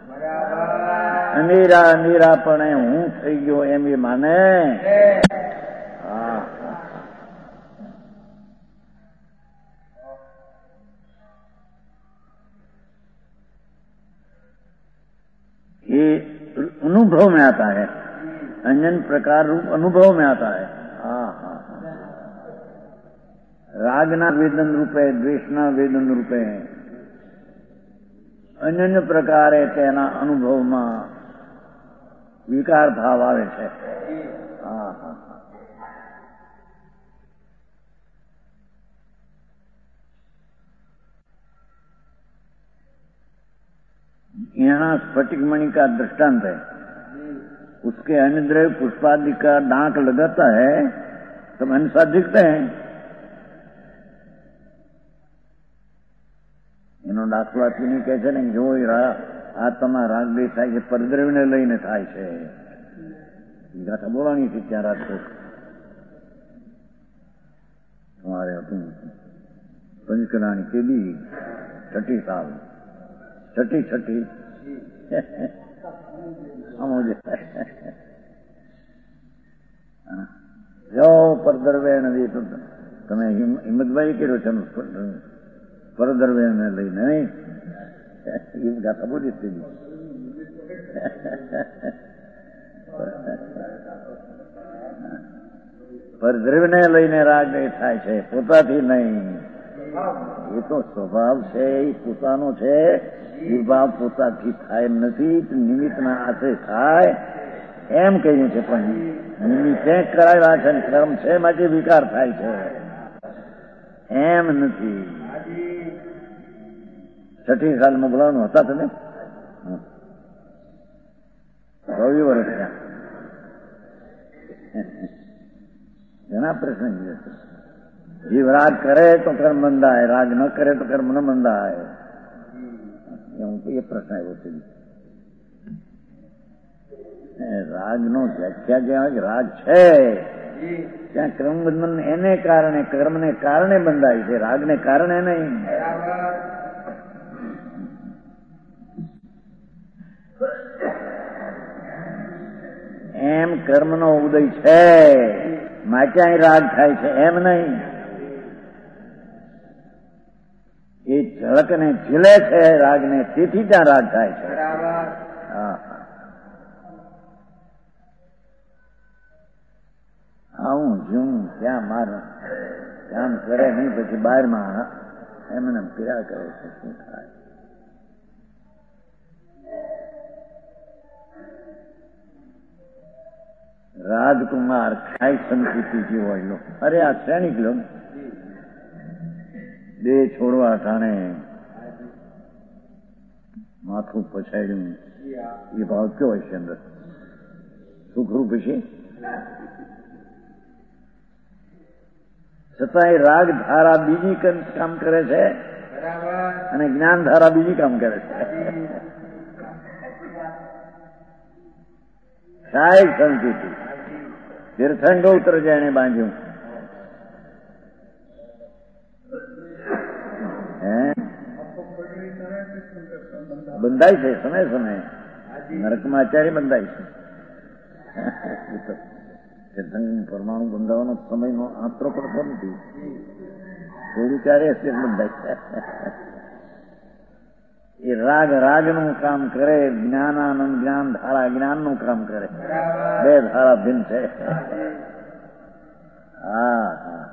અનેરા પણ હું થઈ ગયો એમ એ માને. હા, ये अनुभव में आता है, अन्य प्रकार रूप अनुभव में आता है. हाँ हाँ, रागना वेदन रूपे, द्वेषना वेदन रूपे अन्य प्रकारे તેના અનુભવમાં વિકાર ભાવ આવે છે. હા હા, यहाँ स्फटिक मणि का दृष्टांत है, उसके अन्यद्रव्य पुष्पादि का डांक लगाता है तो मनुष्य दिखते हैं. એનો દાખલો આપીને કહે છે ને, જો આ તમારા રાગ દેશ થાય છે પરદ્રવ્યને લઈને થાય છે. ગાથા બોલાણી હતી ત્યાં રાજકોટ તમારે હતું પંચકલાની કેદી છઠ્ઠી સાલ છઠ્ઠી જો પરદ્રવ્ય નથી તો તમે હિંમતભાઈ કર્યો છે પરદ્રવ્યને લઈને નહીં, એ ગાથા બોલી પરદ્રવ્યને લઈને રાગ એ થાય છે, પોતાથી નહીં. એ તો સ્વભાવ છે, એ પોતાનો છે. વિભાવ પોતાથી થાય નથી, નિમિત્તના હાથે થાય એમ કહ્યું છે. પણ નિમિત્તે કરાવ્યા છે, કર્મ છે માટે વિકાર થાય છે, એમ નથી. 6ઠી સાલમાં બોલાવાનું હતા તમે? 24 વર્ષ થયા. ઘણા પ્રશ્ન છે. જીવ રાગ કરે તો કર્મ બંધાય, રાગ ન કરે તો કર્મ ન બંધાય. એ પ્રશ્ન આવ્યો છે. રાગનો વ્યાખ્યા જ્યાં રાગ છે ત્યાં કર્મ બંધન એને કારણે, કર્મને કારણે બંધાય છે, રાગને કારણે નહીં. એમ કર્મનો ઉદય છે માટે અહીં રાગ થાય છે એમ નહીં. એ ઝળકને ઝીલે છે રાગને, તેથી ત્યાં રાગ થાય છે. આવું જું ત્યાં મારું કામ કરે નહીં, પછી બહારમાં એમને પીડા કરે છે. શું થાય? રાજકુમાર ખાઈ સંસ્કૃતિ જેવો લો. અરે આ સૈનિક લો, બે છોડવા ટાણે માથું પછાડ્યું, એ ભાવ કયો હશે અંદર? સુખરૂપ છે. છતાં એ રાગ ધારા બીજી કામ કરે છે અને જ્ઞાન ધારા બીજી કામ કરે છે. સાહેબ સંસ્કૃતિ તીર્થંગોત્તર જેને બાંધ્યું, બંધાય છે સમય સમય. નરકમાં આચાર્ય બંધાય છે. તીર્થંગ પરમાણુ બંધાવાનો સમયનો આંતરો પડતો નથી. થોડું ક્યારે બંધાય છે. એ રાગ રાગનું કામ કરે, જ્ઞાનાનંદ જ્ઞાન ધારા જ્ઞાનનું કામ કરે. બે ધારા ભિન્ન છે. હા,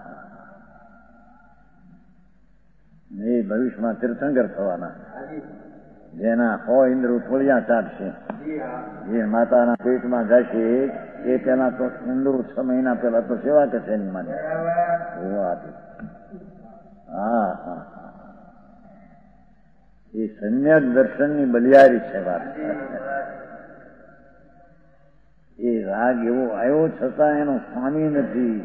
એ ભવિષ્યમાં તીર્થંકર થવાના. જેના 100 ઇન્દ્ર થોડિયા ચાટશે, જે માતાના પેટમાં જશે એ પેલા તો ઇન્દ્રો 6 મહિના પેલા તો સેવા કરશે એની માને. હા હા, એ સમ્યક દર્શનની બલિયારી છે વાત. એ રાગ એવો આવ્યો છતાં એનો સ્વામી નથી,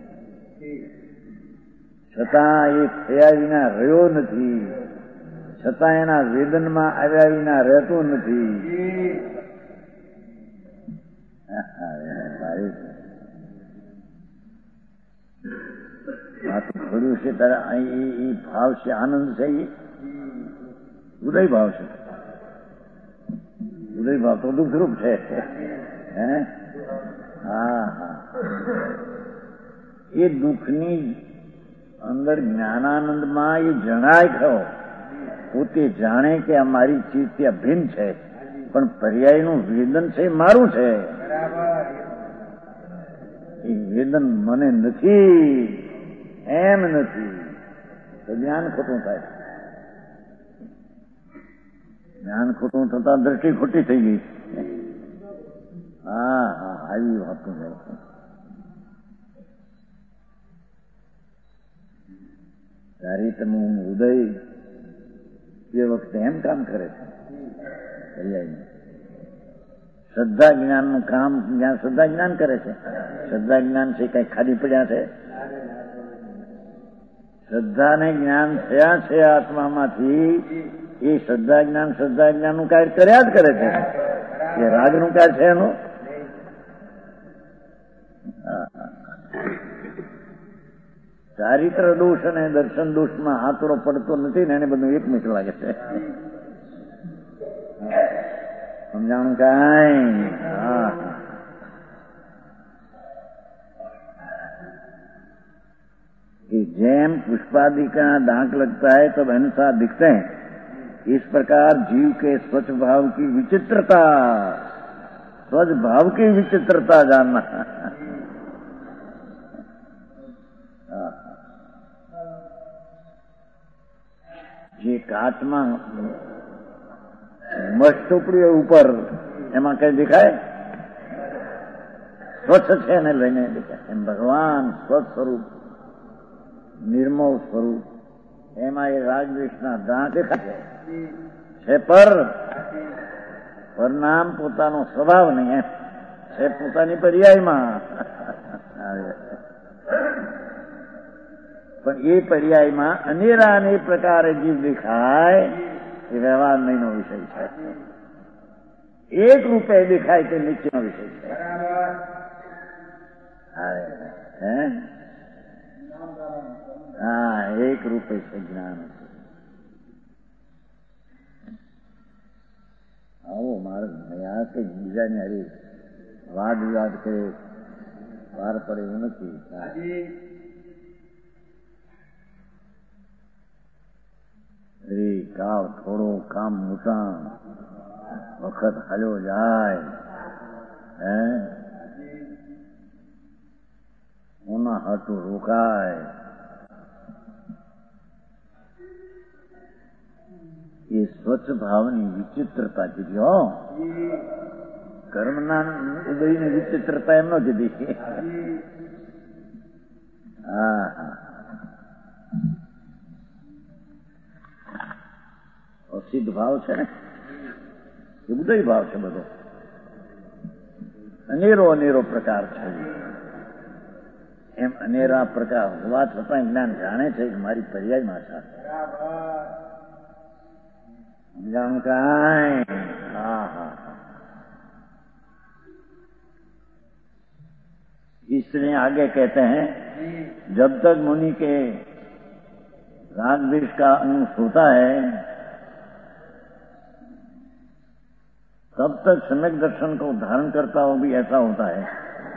છતાં એ થયા વિના રહ્યો નથી, છતાં એના વેદનમાં આવ્યા વિના રહેતો નથી. માથું પડ્યું છે તારે એ ભાવ છે, આનંદ છે, એ ઉદય ભાવ છે. ઉદય ભાવ તો દુઃખરૂપ છે. હે હા હા, એ દુઃખની અંદર જ્ઞાનાનંદમાં એ જણાય ખરો. પોતે જાણે કે આ મારી ચીજ ત્યાં ભિન્ન છે, પણ પર્યાયનું વેદન છે મારું છે. એ વેદન મને નથી એમ નથી, તો જ્ઞાન ખોટું થાય. જ્ઞાન ખોટું થતા દ્રષ્ટિ ખોટી થઈ ગઈ. હા હા, આવી વાતો છે. ચારિત્રનું ઉદય એ વખતે એમ કામ કરે છે. શ્રદ્ધા જ્ઞાનનું કામ જ્યાં શ્રદ્ધા જ્ઞાન કરે છે. શ્રદ્ધા જ્ઞાન છે કઈ ખાલી પડ્યા છે? શ્રદ્ધા ને જ્ઞાન થયા છે આત્મામાંથી. એ શ્રદ્ધા જ્ઞાનનું કાર્ય કર્યા જ કરે છે. એ રાગનું કાર્ય છે એનું. ચારિત્ર દોષ અને દર્શન દોષમાં હાથોડો પડતો નથી ને એને બધું એક મિત્ર લાગે છે. સમજાણું કાંઈ? હા, कि जैम पुष्पादि का दाग लगता है तब अहिंसा दिखते हैं, इस प्रकार जीव के स्वच्छ भाव की विचित्रता, स्वच्छ भाव की विचित्रता जानना। જે કાચમાં મસ્ત ચોપડીઓ ઉપર એમાં કઈ દેખાય? સ્વચ્છ છે એને લઈને દેખાય. એમ ભગવાન સ્વચ્છ સ્વરૂપ, નિર્મળ સ્વરૂપ, એમાં એ રાગદ્વેષના દાંત દેખાય છે, પર નામ પોતાનો સ્વભાવ નહીં, એમ છે પોતાની પર્યાયમાં. પણ એ પર્યાયમાં અનેરા અનેક પ્રકારે જીવ દેખાય એ વ્યવહાર નહીંનો વિષય છે. એક રૂપે દેખાય તે નિશ્ચયનો વિષય છે. હા, એક રૂપે છે જ્ઞાન. આવો મારે આ કઈ બીજાની હારી વાદ વિવાદ કરે વાર પડે એવું નથી. કાવ થોડો કામ મોટા વખત હાલ્યો જાય, ઓના હાટું રોકાય. એ સ્વચ્છ ભાવની વિચિત્રતા કીધી. હો, કર્મના ઉદયની વિચિત્રતા એમ ન કીધી. હા હા, સિદ્ધ ભાવ છે ને એ ઉદય ભાવ છે. બધો અનેરો અનેરો પ્રકાર છે. એમ અનેરા પ્રકાર હોવા છતાં જ્ઞાન જાણે છે કે મારી પર્યાયમાં છે. જાણ કાંઈ. હા હા, इसलिए आगे कहते हैं जब तक मुनि के राग द्वेष का अनुभव होता है तब तक सम्यक दर्शन को धारण करता हो भी ऐसा होता है.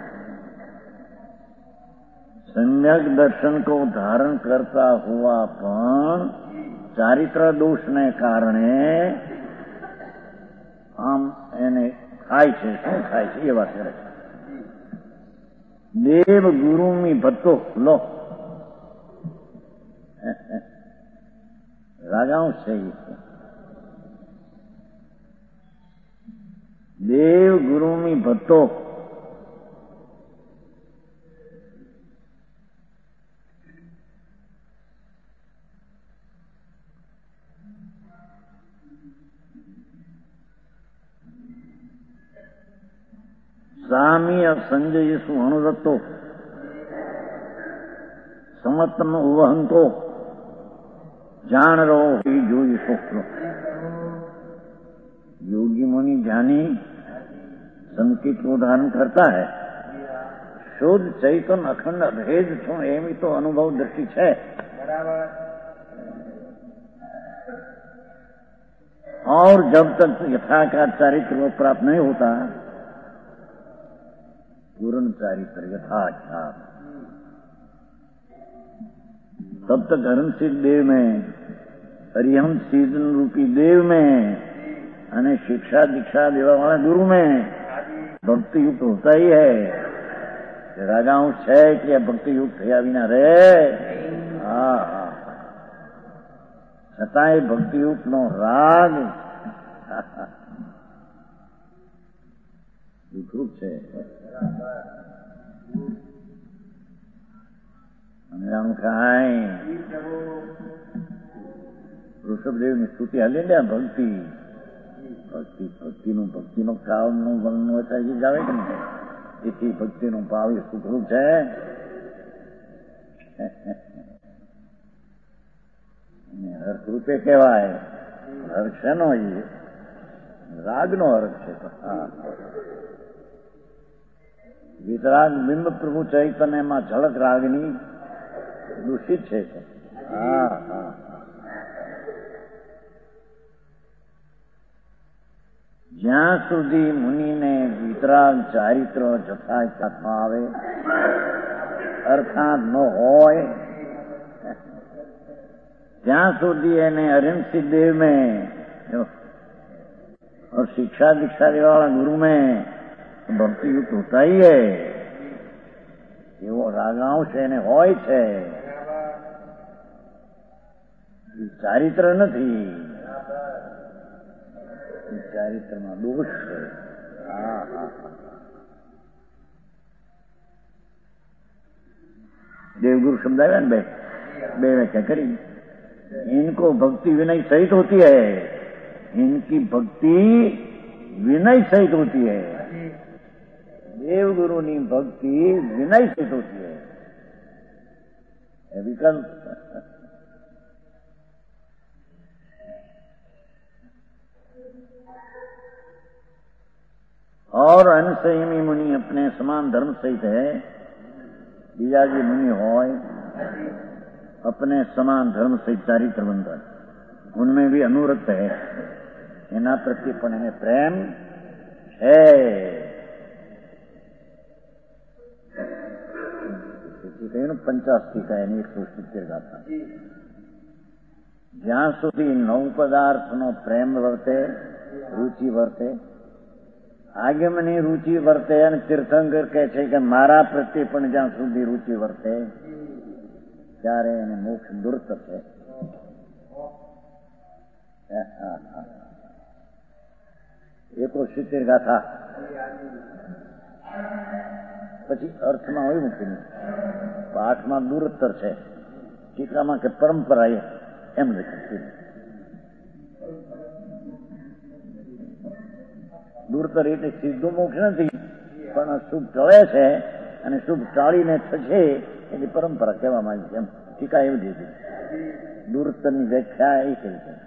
सम्यक दर्शन को धारण करता हुआ પણ ચારિત્ર દોષને કારણે આમ એને થાય છે. શું થાય છે એ વાત કરે છે. દેવ ગુરુમી ભત્તો લો રાગાંશ છે. દેવ ગુરુમી ભત્તો સ્વામી સંજયસુ અણુરતો સમતમ ઉવહંતો જાણ રહો જોઈ શોકલો. योगी मुनि ज्ञानी संकेत को धारण करता है. शुद्ध चैतन्य अखंड अभेद छो एमी तो अनुभव दृष्टि है. और जब तक यथाकार चारित्र को प्राप्त नहीं होता, पूर्ण चारित्र यथाकार, तब तक हरमसिद्ध देव में, हरिहंस सीजन रूपी देव में અને શિક્ષા દીક્ષા દેવા વાળા ગુરુ में ભક્તિ युक्त होता ही है. रागांश है कि भक्ति युक्त થયા વિના રહે. હા હા, છતાંય ભક્તિ युक्त નો રાગ વિકૃત છે. અને આમ કાંઈ ઋષભદેવની સ્તુતિ હાલી ને ભક્તિ ભક્તિનું કામનું વર્ણન વચાઈ જાવે કે નહીં. એથી ભક્તિનું ભાવ એ સુખરૂપ છે. હર્ષરૂપે કહેવાય. હર્ષ શેનો? એ રાગનો હર્ષ છે. વિતરાગ બિંબ પ્રભુ ચૈતન્યમાં ઝલક રાગની દૂષિત છે. હા હા, જ્યાં સુધી મુનિને વિતરાગ ચારિત્ર જથાયથામાં આવે અર્થાત ન હોય ત્યાં સુધી એને અરિહંસિદ્ધ દેવ में और शिक्षा दीक्षा देने वाला गुरु में भक्ति युक्त होता ही है। એવો રાગાઓ છે ને હોય છે, ચારિત્ર નથી, ચારિત્રમાં દોષ છે। देवगुरु शब्द आया ना बे व्याख्या करी। इनको भक्ति विनय सहित होती है, इनकी भक्ति विनय सहित होती है। देवगुरु की भक्ति विनय सहित होती है, विकल्प। और अनसंयमी मुनि अपने समान धर्म सहित है। बीजा जी मुनि होय अपने समान धर्म सहित चारित्र बनता है, उनमें भी अनुरक्त है, एना प्रति पण एने प्रेम है। पंचास्ती का 170 गाथा। જ્યાં સુધી નવ પદાર્થનો પ્રેમ વર્તે, રુચિ વર્તે, આગમની રુચિ વર્તે અને તીર્થંકર કહે છે કે મારા પ્રત્યે પણ જ્યાં સુધી રુચિ વર્તે ત્યારે એને મોક્ષ દૂરત છે। 170 ગાથા પછી અર્થમાં હોય મૂકીને પાઠમાં દૂરત્તર છે, ટીકામાં કે પરંપરા એમ લખ્યું। દૂરતર એટલે સીધું મોક્ષ નથી, પણ શુભ ટળે છે અને શુભ ટાળીને થશે એની પરંપરા કહેવામાં આવી છે, એમ ટીકા એવી દીધી। દૂરતરની વ્યાખ્યા એ કરી છે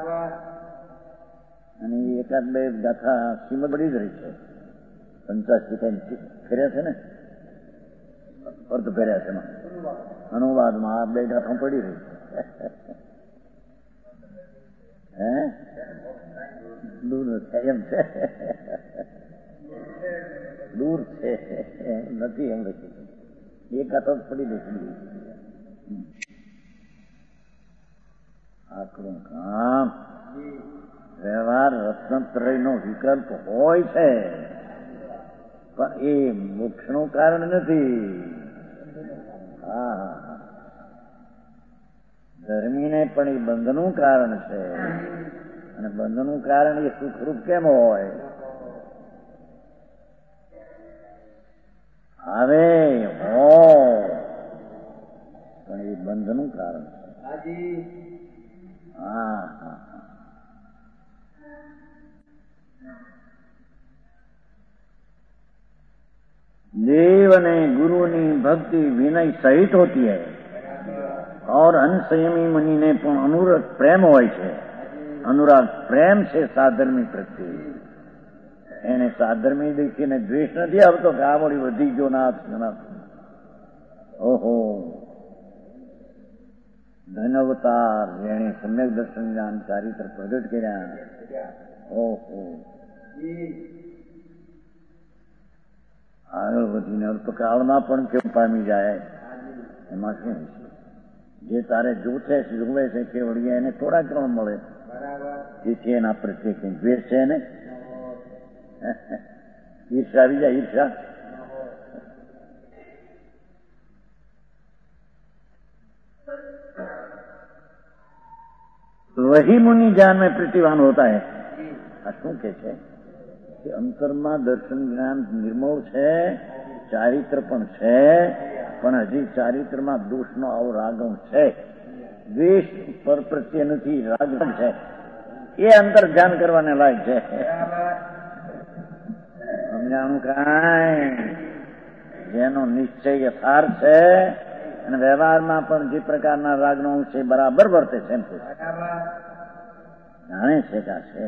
અને એકાદ બે ગાથા શ્રીમદ પડી જ રહી છે। 85 ફેર્યા છે ને, અર્થ ફેર્યા છે એમાં, અનુવાદમાં આ બે ગાથા પડી રહી છે। દૂર છે એમ છે, દૂર છે નથી એમ લખી, એક ગાથા પડી રહી। આકરું કામ વ્યવહાર રત્નત્રયનો વિકલ્પ હોય છે, પણ એ મોક્ષનું કારણ નથી। ધર્મીને પણ એ બંધનું કારણ છે, અને બંધનું કારણ એ સુખરૂપ કેમ હોય? હવે પણ એ બંધનું કારણ છે। देव ने गुरु नी भक्ति विनय सहित होती है, और अनसंयमी मुनि ने पण अनुराग प्रेम होय छे। अनुराग प्रेम से साधर्मी प्रत्ये, એને સાધર્મી દેખીને દ્વેષ નથી આવતો કે આ વળી વધી ગયો નાથ નાથ, ઓહો ધનવતાર જેણે સમ્યક દર્શન જ્ઞાન ચારિત્ર પ્રગટ કર્યા, ઓહો આગળ વધીને અલ્પકાળમાં પણ કેવું પામી જાય, એમાં શું છે? જે તારે જોવે છે કે વળીએ એને થોડા ક્રમ મળે, તેથી એના પ્રત્યે કઈ દ્વેષ છે ને, ઈર્ષા આવી જાય, ઈર્ષા। वही मुनि ज्ञान में प्रतिवान होता है। આ શું કે છે કે અંતરમાં દર્શન જ્ઞાન નિર્મળ છે, ચારિત્ર પણ છે, પણ હજી ચારિત્રમાં દોષનો આવો રાગમ છે, દ્વેષ પર પ્રત્યે નથી, રાગ છે, એ અંતર ધ્યાન કરવાને લાયક છે। સમજાણું કાંઈ? જેનો નિશ્ચય યથાર્થ છે અને વ્યવહારમાં પણ જે પ્રકારના રાગનો અંશ છે બરાબર વર્તે છે, એમ જાણે છે કે છે।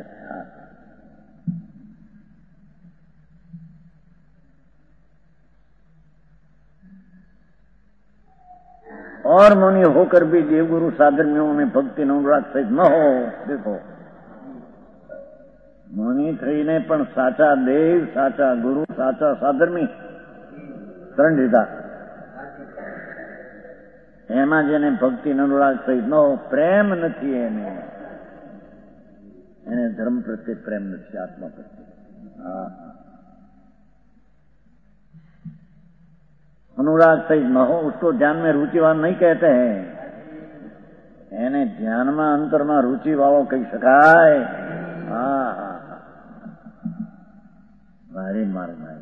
और मुनि होकर भी देवगुरु साधर्मियों में भक्ति अनुराग सहित न हो। देखो मुनि थईने पण साचा देव, साचा गुरु, साचा साधर्मी ત્રણ લીધા, એમાં જેને ભક્તિ અનુરાગ સહિત ન હો, પ્રેમ નથી એને, એને ધર્મ પ્રત્યે પ્રેમ નથી, આત્મા પ્રત્યે. હા, अनुराग सहित न हो उसको ध्यान में रुचिवान नहीं कहते हैं. એને ધ્યાનમાં અંતરમાં रुचि વાળો કહી શકાય. હા હા હા, भारी मार्ग है.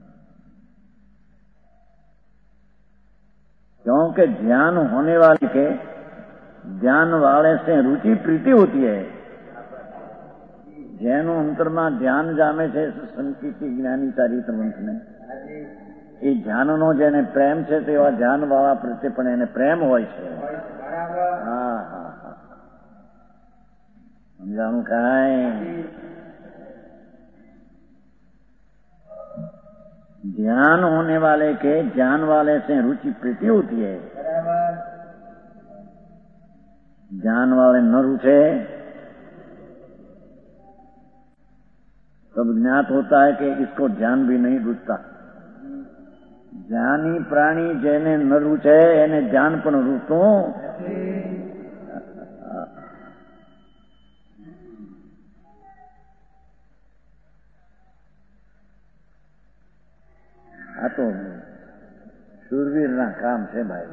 क्योंकि ध्यान होने वाले के ध्यान वाले से रुचि प्रीति होती है. જેનું અંતરમાં ધ્યાન જામે છે સંકિતિ જ્ઞાની ચારિત્રવંતને એ ધ્યાનનો જેને પ્રેમ છે તેવા ધ્યાનવાળા પ્રત્યે પણ એને પ્રેમ હોય છે. હા હા હા, સમજાણું કાંઈ? ध्यान होने वाले के ज्ञान वाले से रुचि प्रीति होती है. ज्ञान वाले न रुचे तब ज्ञात होता है कि इसको ध्यान भी नहीं रुचता. ज्ञानी प्राणी जेने न रुचे एने ध्यान पण रुचતું. આ તો શૂરવીરના કામ છે ભાઈ.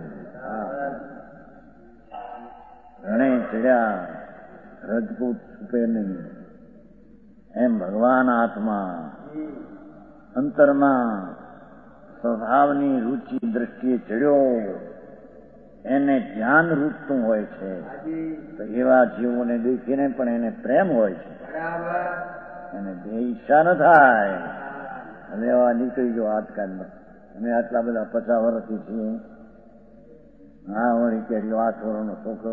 રણે ચડ્યા રજપૂત છૂપે નહીં, એમ ભગવાન આત્મા અંતરમાં સ્વભાવની રુચિ દ્રષ્ટિએ ચડ્યો એને ધ્યાન રૂપતું હોય છે. તો એવા જીવોને દેખીને પણ એને પ્રેમ હોય છે, એને દેહ ઈચ્છા ન થાય. હવે એવા નીકળી ગયો આજકાલમાં. અમે આટલા બધા 50 વર્ષથી છીએ. હા, વળી કેરીઓ 8 વર્ષનો છોકરો,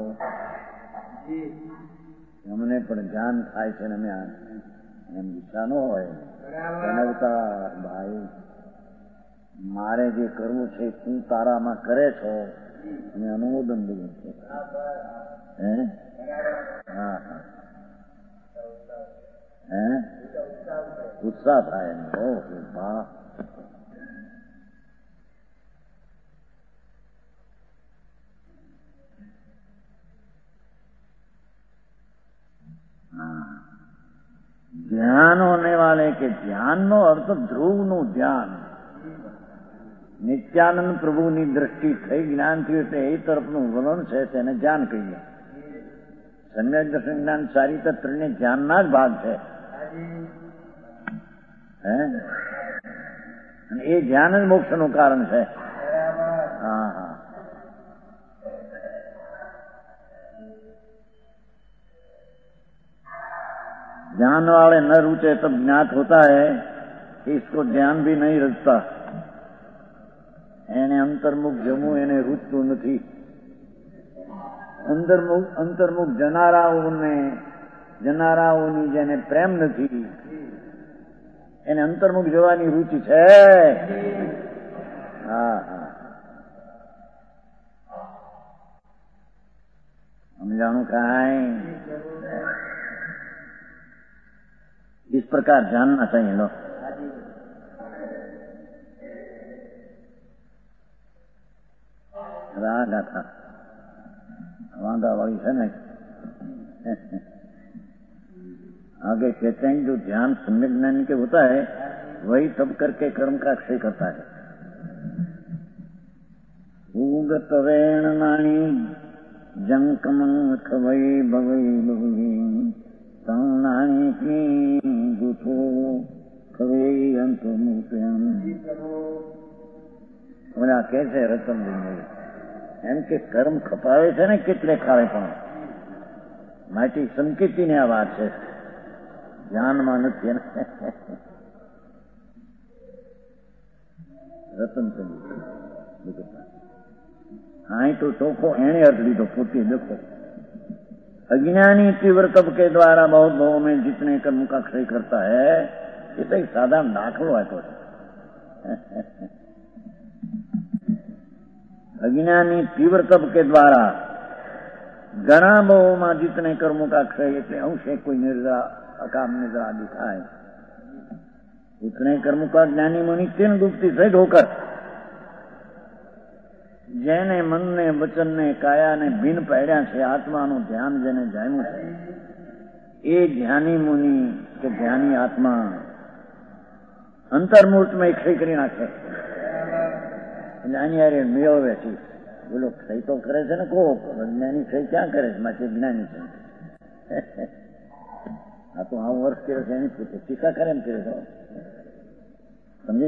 અમને પણ ધ્યાન થાય છે ને અમે એમ ઈચ્છા ન હોય. જનવતા ભાઈ, મારે જે કરવું છે તું તારામાં કરે છો, અમે અનુમોદન દઈએ છીએ. હે? હા હા, હે? ઉત્સાહ થાય એમ. ઓહો વાહ, ध्यान होने वाले के ध्यान नो अर्थ ध्रुव નું ધ્યાન. નિત્યાનંદ પ્રભુની દ્રષ્ટિ થઈ જ્ઞાન થયું એટલે એ તરફનું વલણ છે તેને ધ્યાન કહીએ. સમ્યક દર્શન જ્ઞાન ચારિત્ર ત્રણે ધ્યાનના જ ભાગ છે. અને એ ધ્યાન જ મોક્ષનું કારણ છે. હા હા, ज्ञान वाले न रुचे तब ज्ञात होता है कि इसको ध्यान भी नहीं रचता. એને અંતર્મુખ જમવું એને રૂચતું નથી. અંતર્મુખ જનારાઓની જેને પ્રેમ નથી એને અંતર્મુખ જવાની રૂચિ છે. હા હા, સમજાણું કાંઈ? इस प्रकार जानना चाहिए. लो राग था वांगा वाली है ना. आगे कहते हैं जो ध्यान सम्यक ज्ञान के होता है वही तब करके कर्म का क्षय करता है. उगत वेण नाणी जंकम खवई भवई भवई ताणी की गुथो खवे अंतमुक्यम. ઓલા કે છે રતનભાઈ એમ કે કર્મ ખપાવે છે ને કેટલે ખાવે પણ માટી સંકેતીની આ વાત છે, ધ્યાનમાં નથી. રતનચંદ્ર હા, તો ચોખ્ખો એને અર્થ લીધો પોતે. દેખો, अज्ञानी तीव्र तप के द्वारा बहुत भावों में जितने कर्म का क्षय करता है, ये तो एक साधारण दाखलो है. तो अज्ञानी तीव्र तप के द्वारा घना भावों में जितने कर्मों का क्षय, એટલે અંશે કોઈ નિદ્રા અકામ નિદ્રા दिखाए उतने कर्मों का ज्ञानी मणि तीन गुप्ति सहित होकर જેને મનને વચનને કાયાને ભીન પાડ્યા છે, આત્માનું ધ્યાન જેને જામ્યું છે એ ધ્યાની મુનિ કે ધ્યાની આત્મા અંતર્મૂર્તમાં ક્ષય કરી નાખે. એટલે આની યારે મેળવે છે. બોલો ક્ષય તો કરે છે ને કોક જ્ઞાની ક્ષય ક્યાં કરે છે? મારે જ્ઞાની છે. આ તો આવું વર્ષ કર્યો છે એની પૂછે ટીકા કરે એમ કરે છો. સમજે?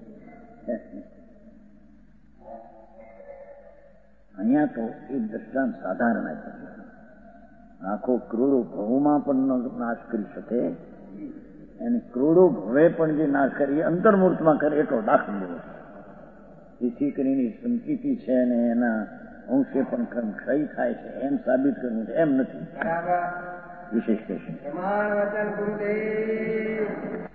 અહીંયા તો એ દ્રષ્ટાંત સાધારણ આપ્યું. આખો કરોડો ભવમાં પણ નાશ કરી શકે અને કરોડો ભવે પણ જે નાશ કરે એ અંતર્મૂર્તમાં કરે એટલો દાખલ લેવો. જેથી કરીને સંકિતિ છે અને એના અંશે પણ ક્ષય થાય છે એમ સાબિત કરવું છે એમ નથી. વિશેષ કહેશું.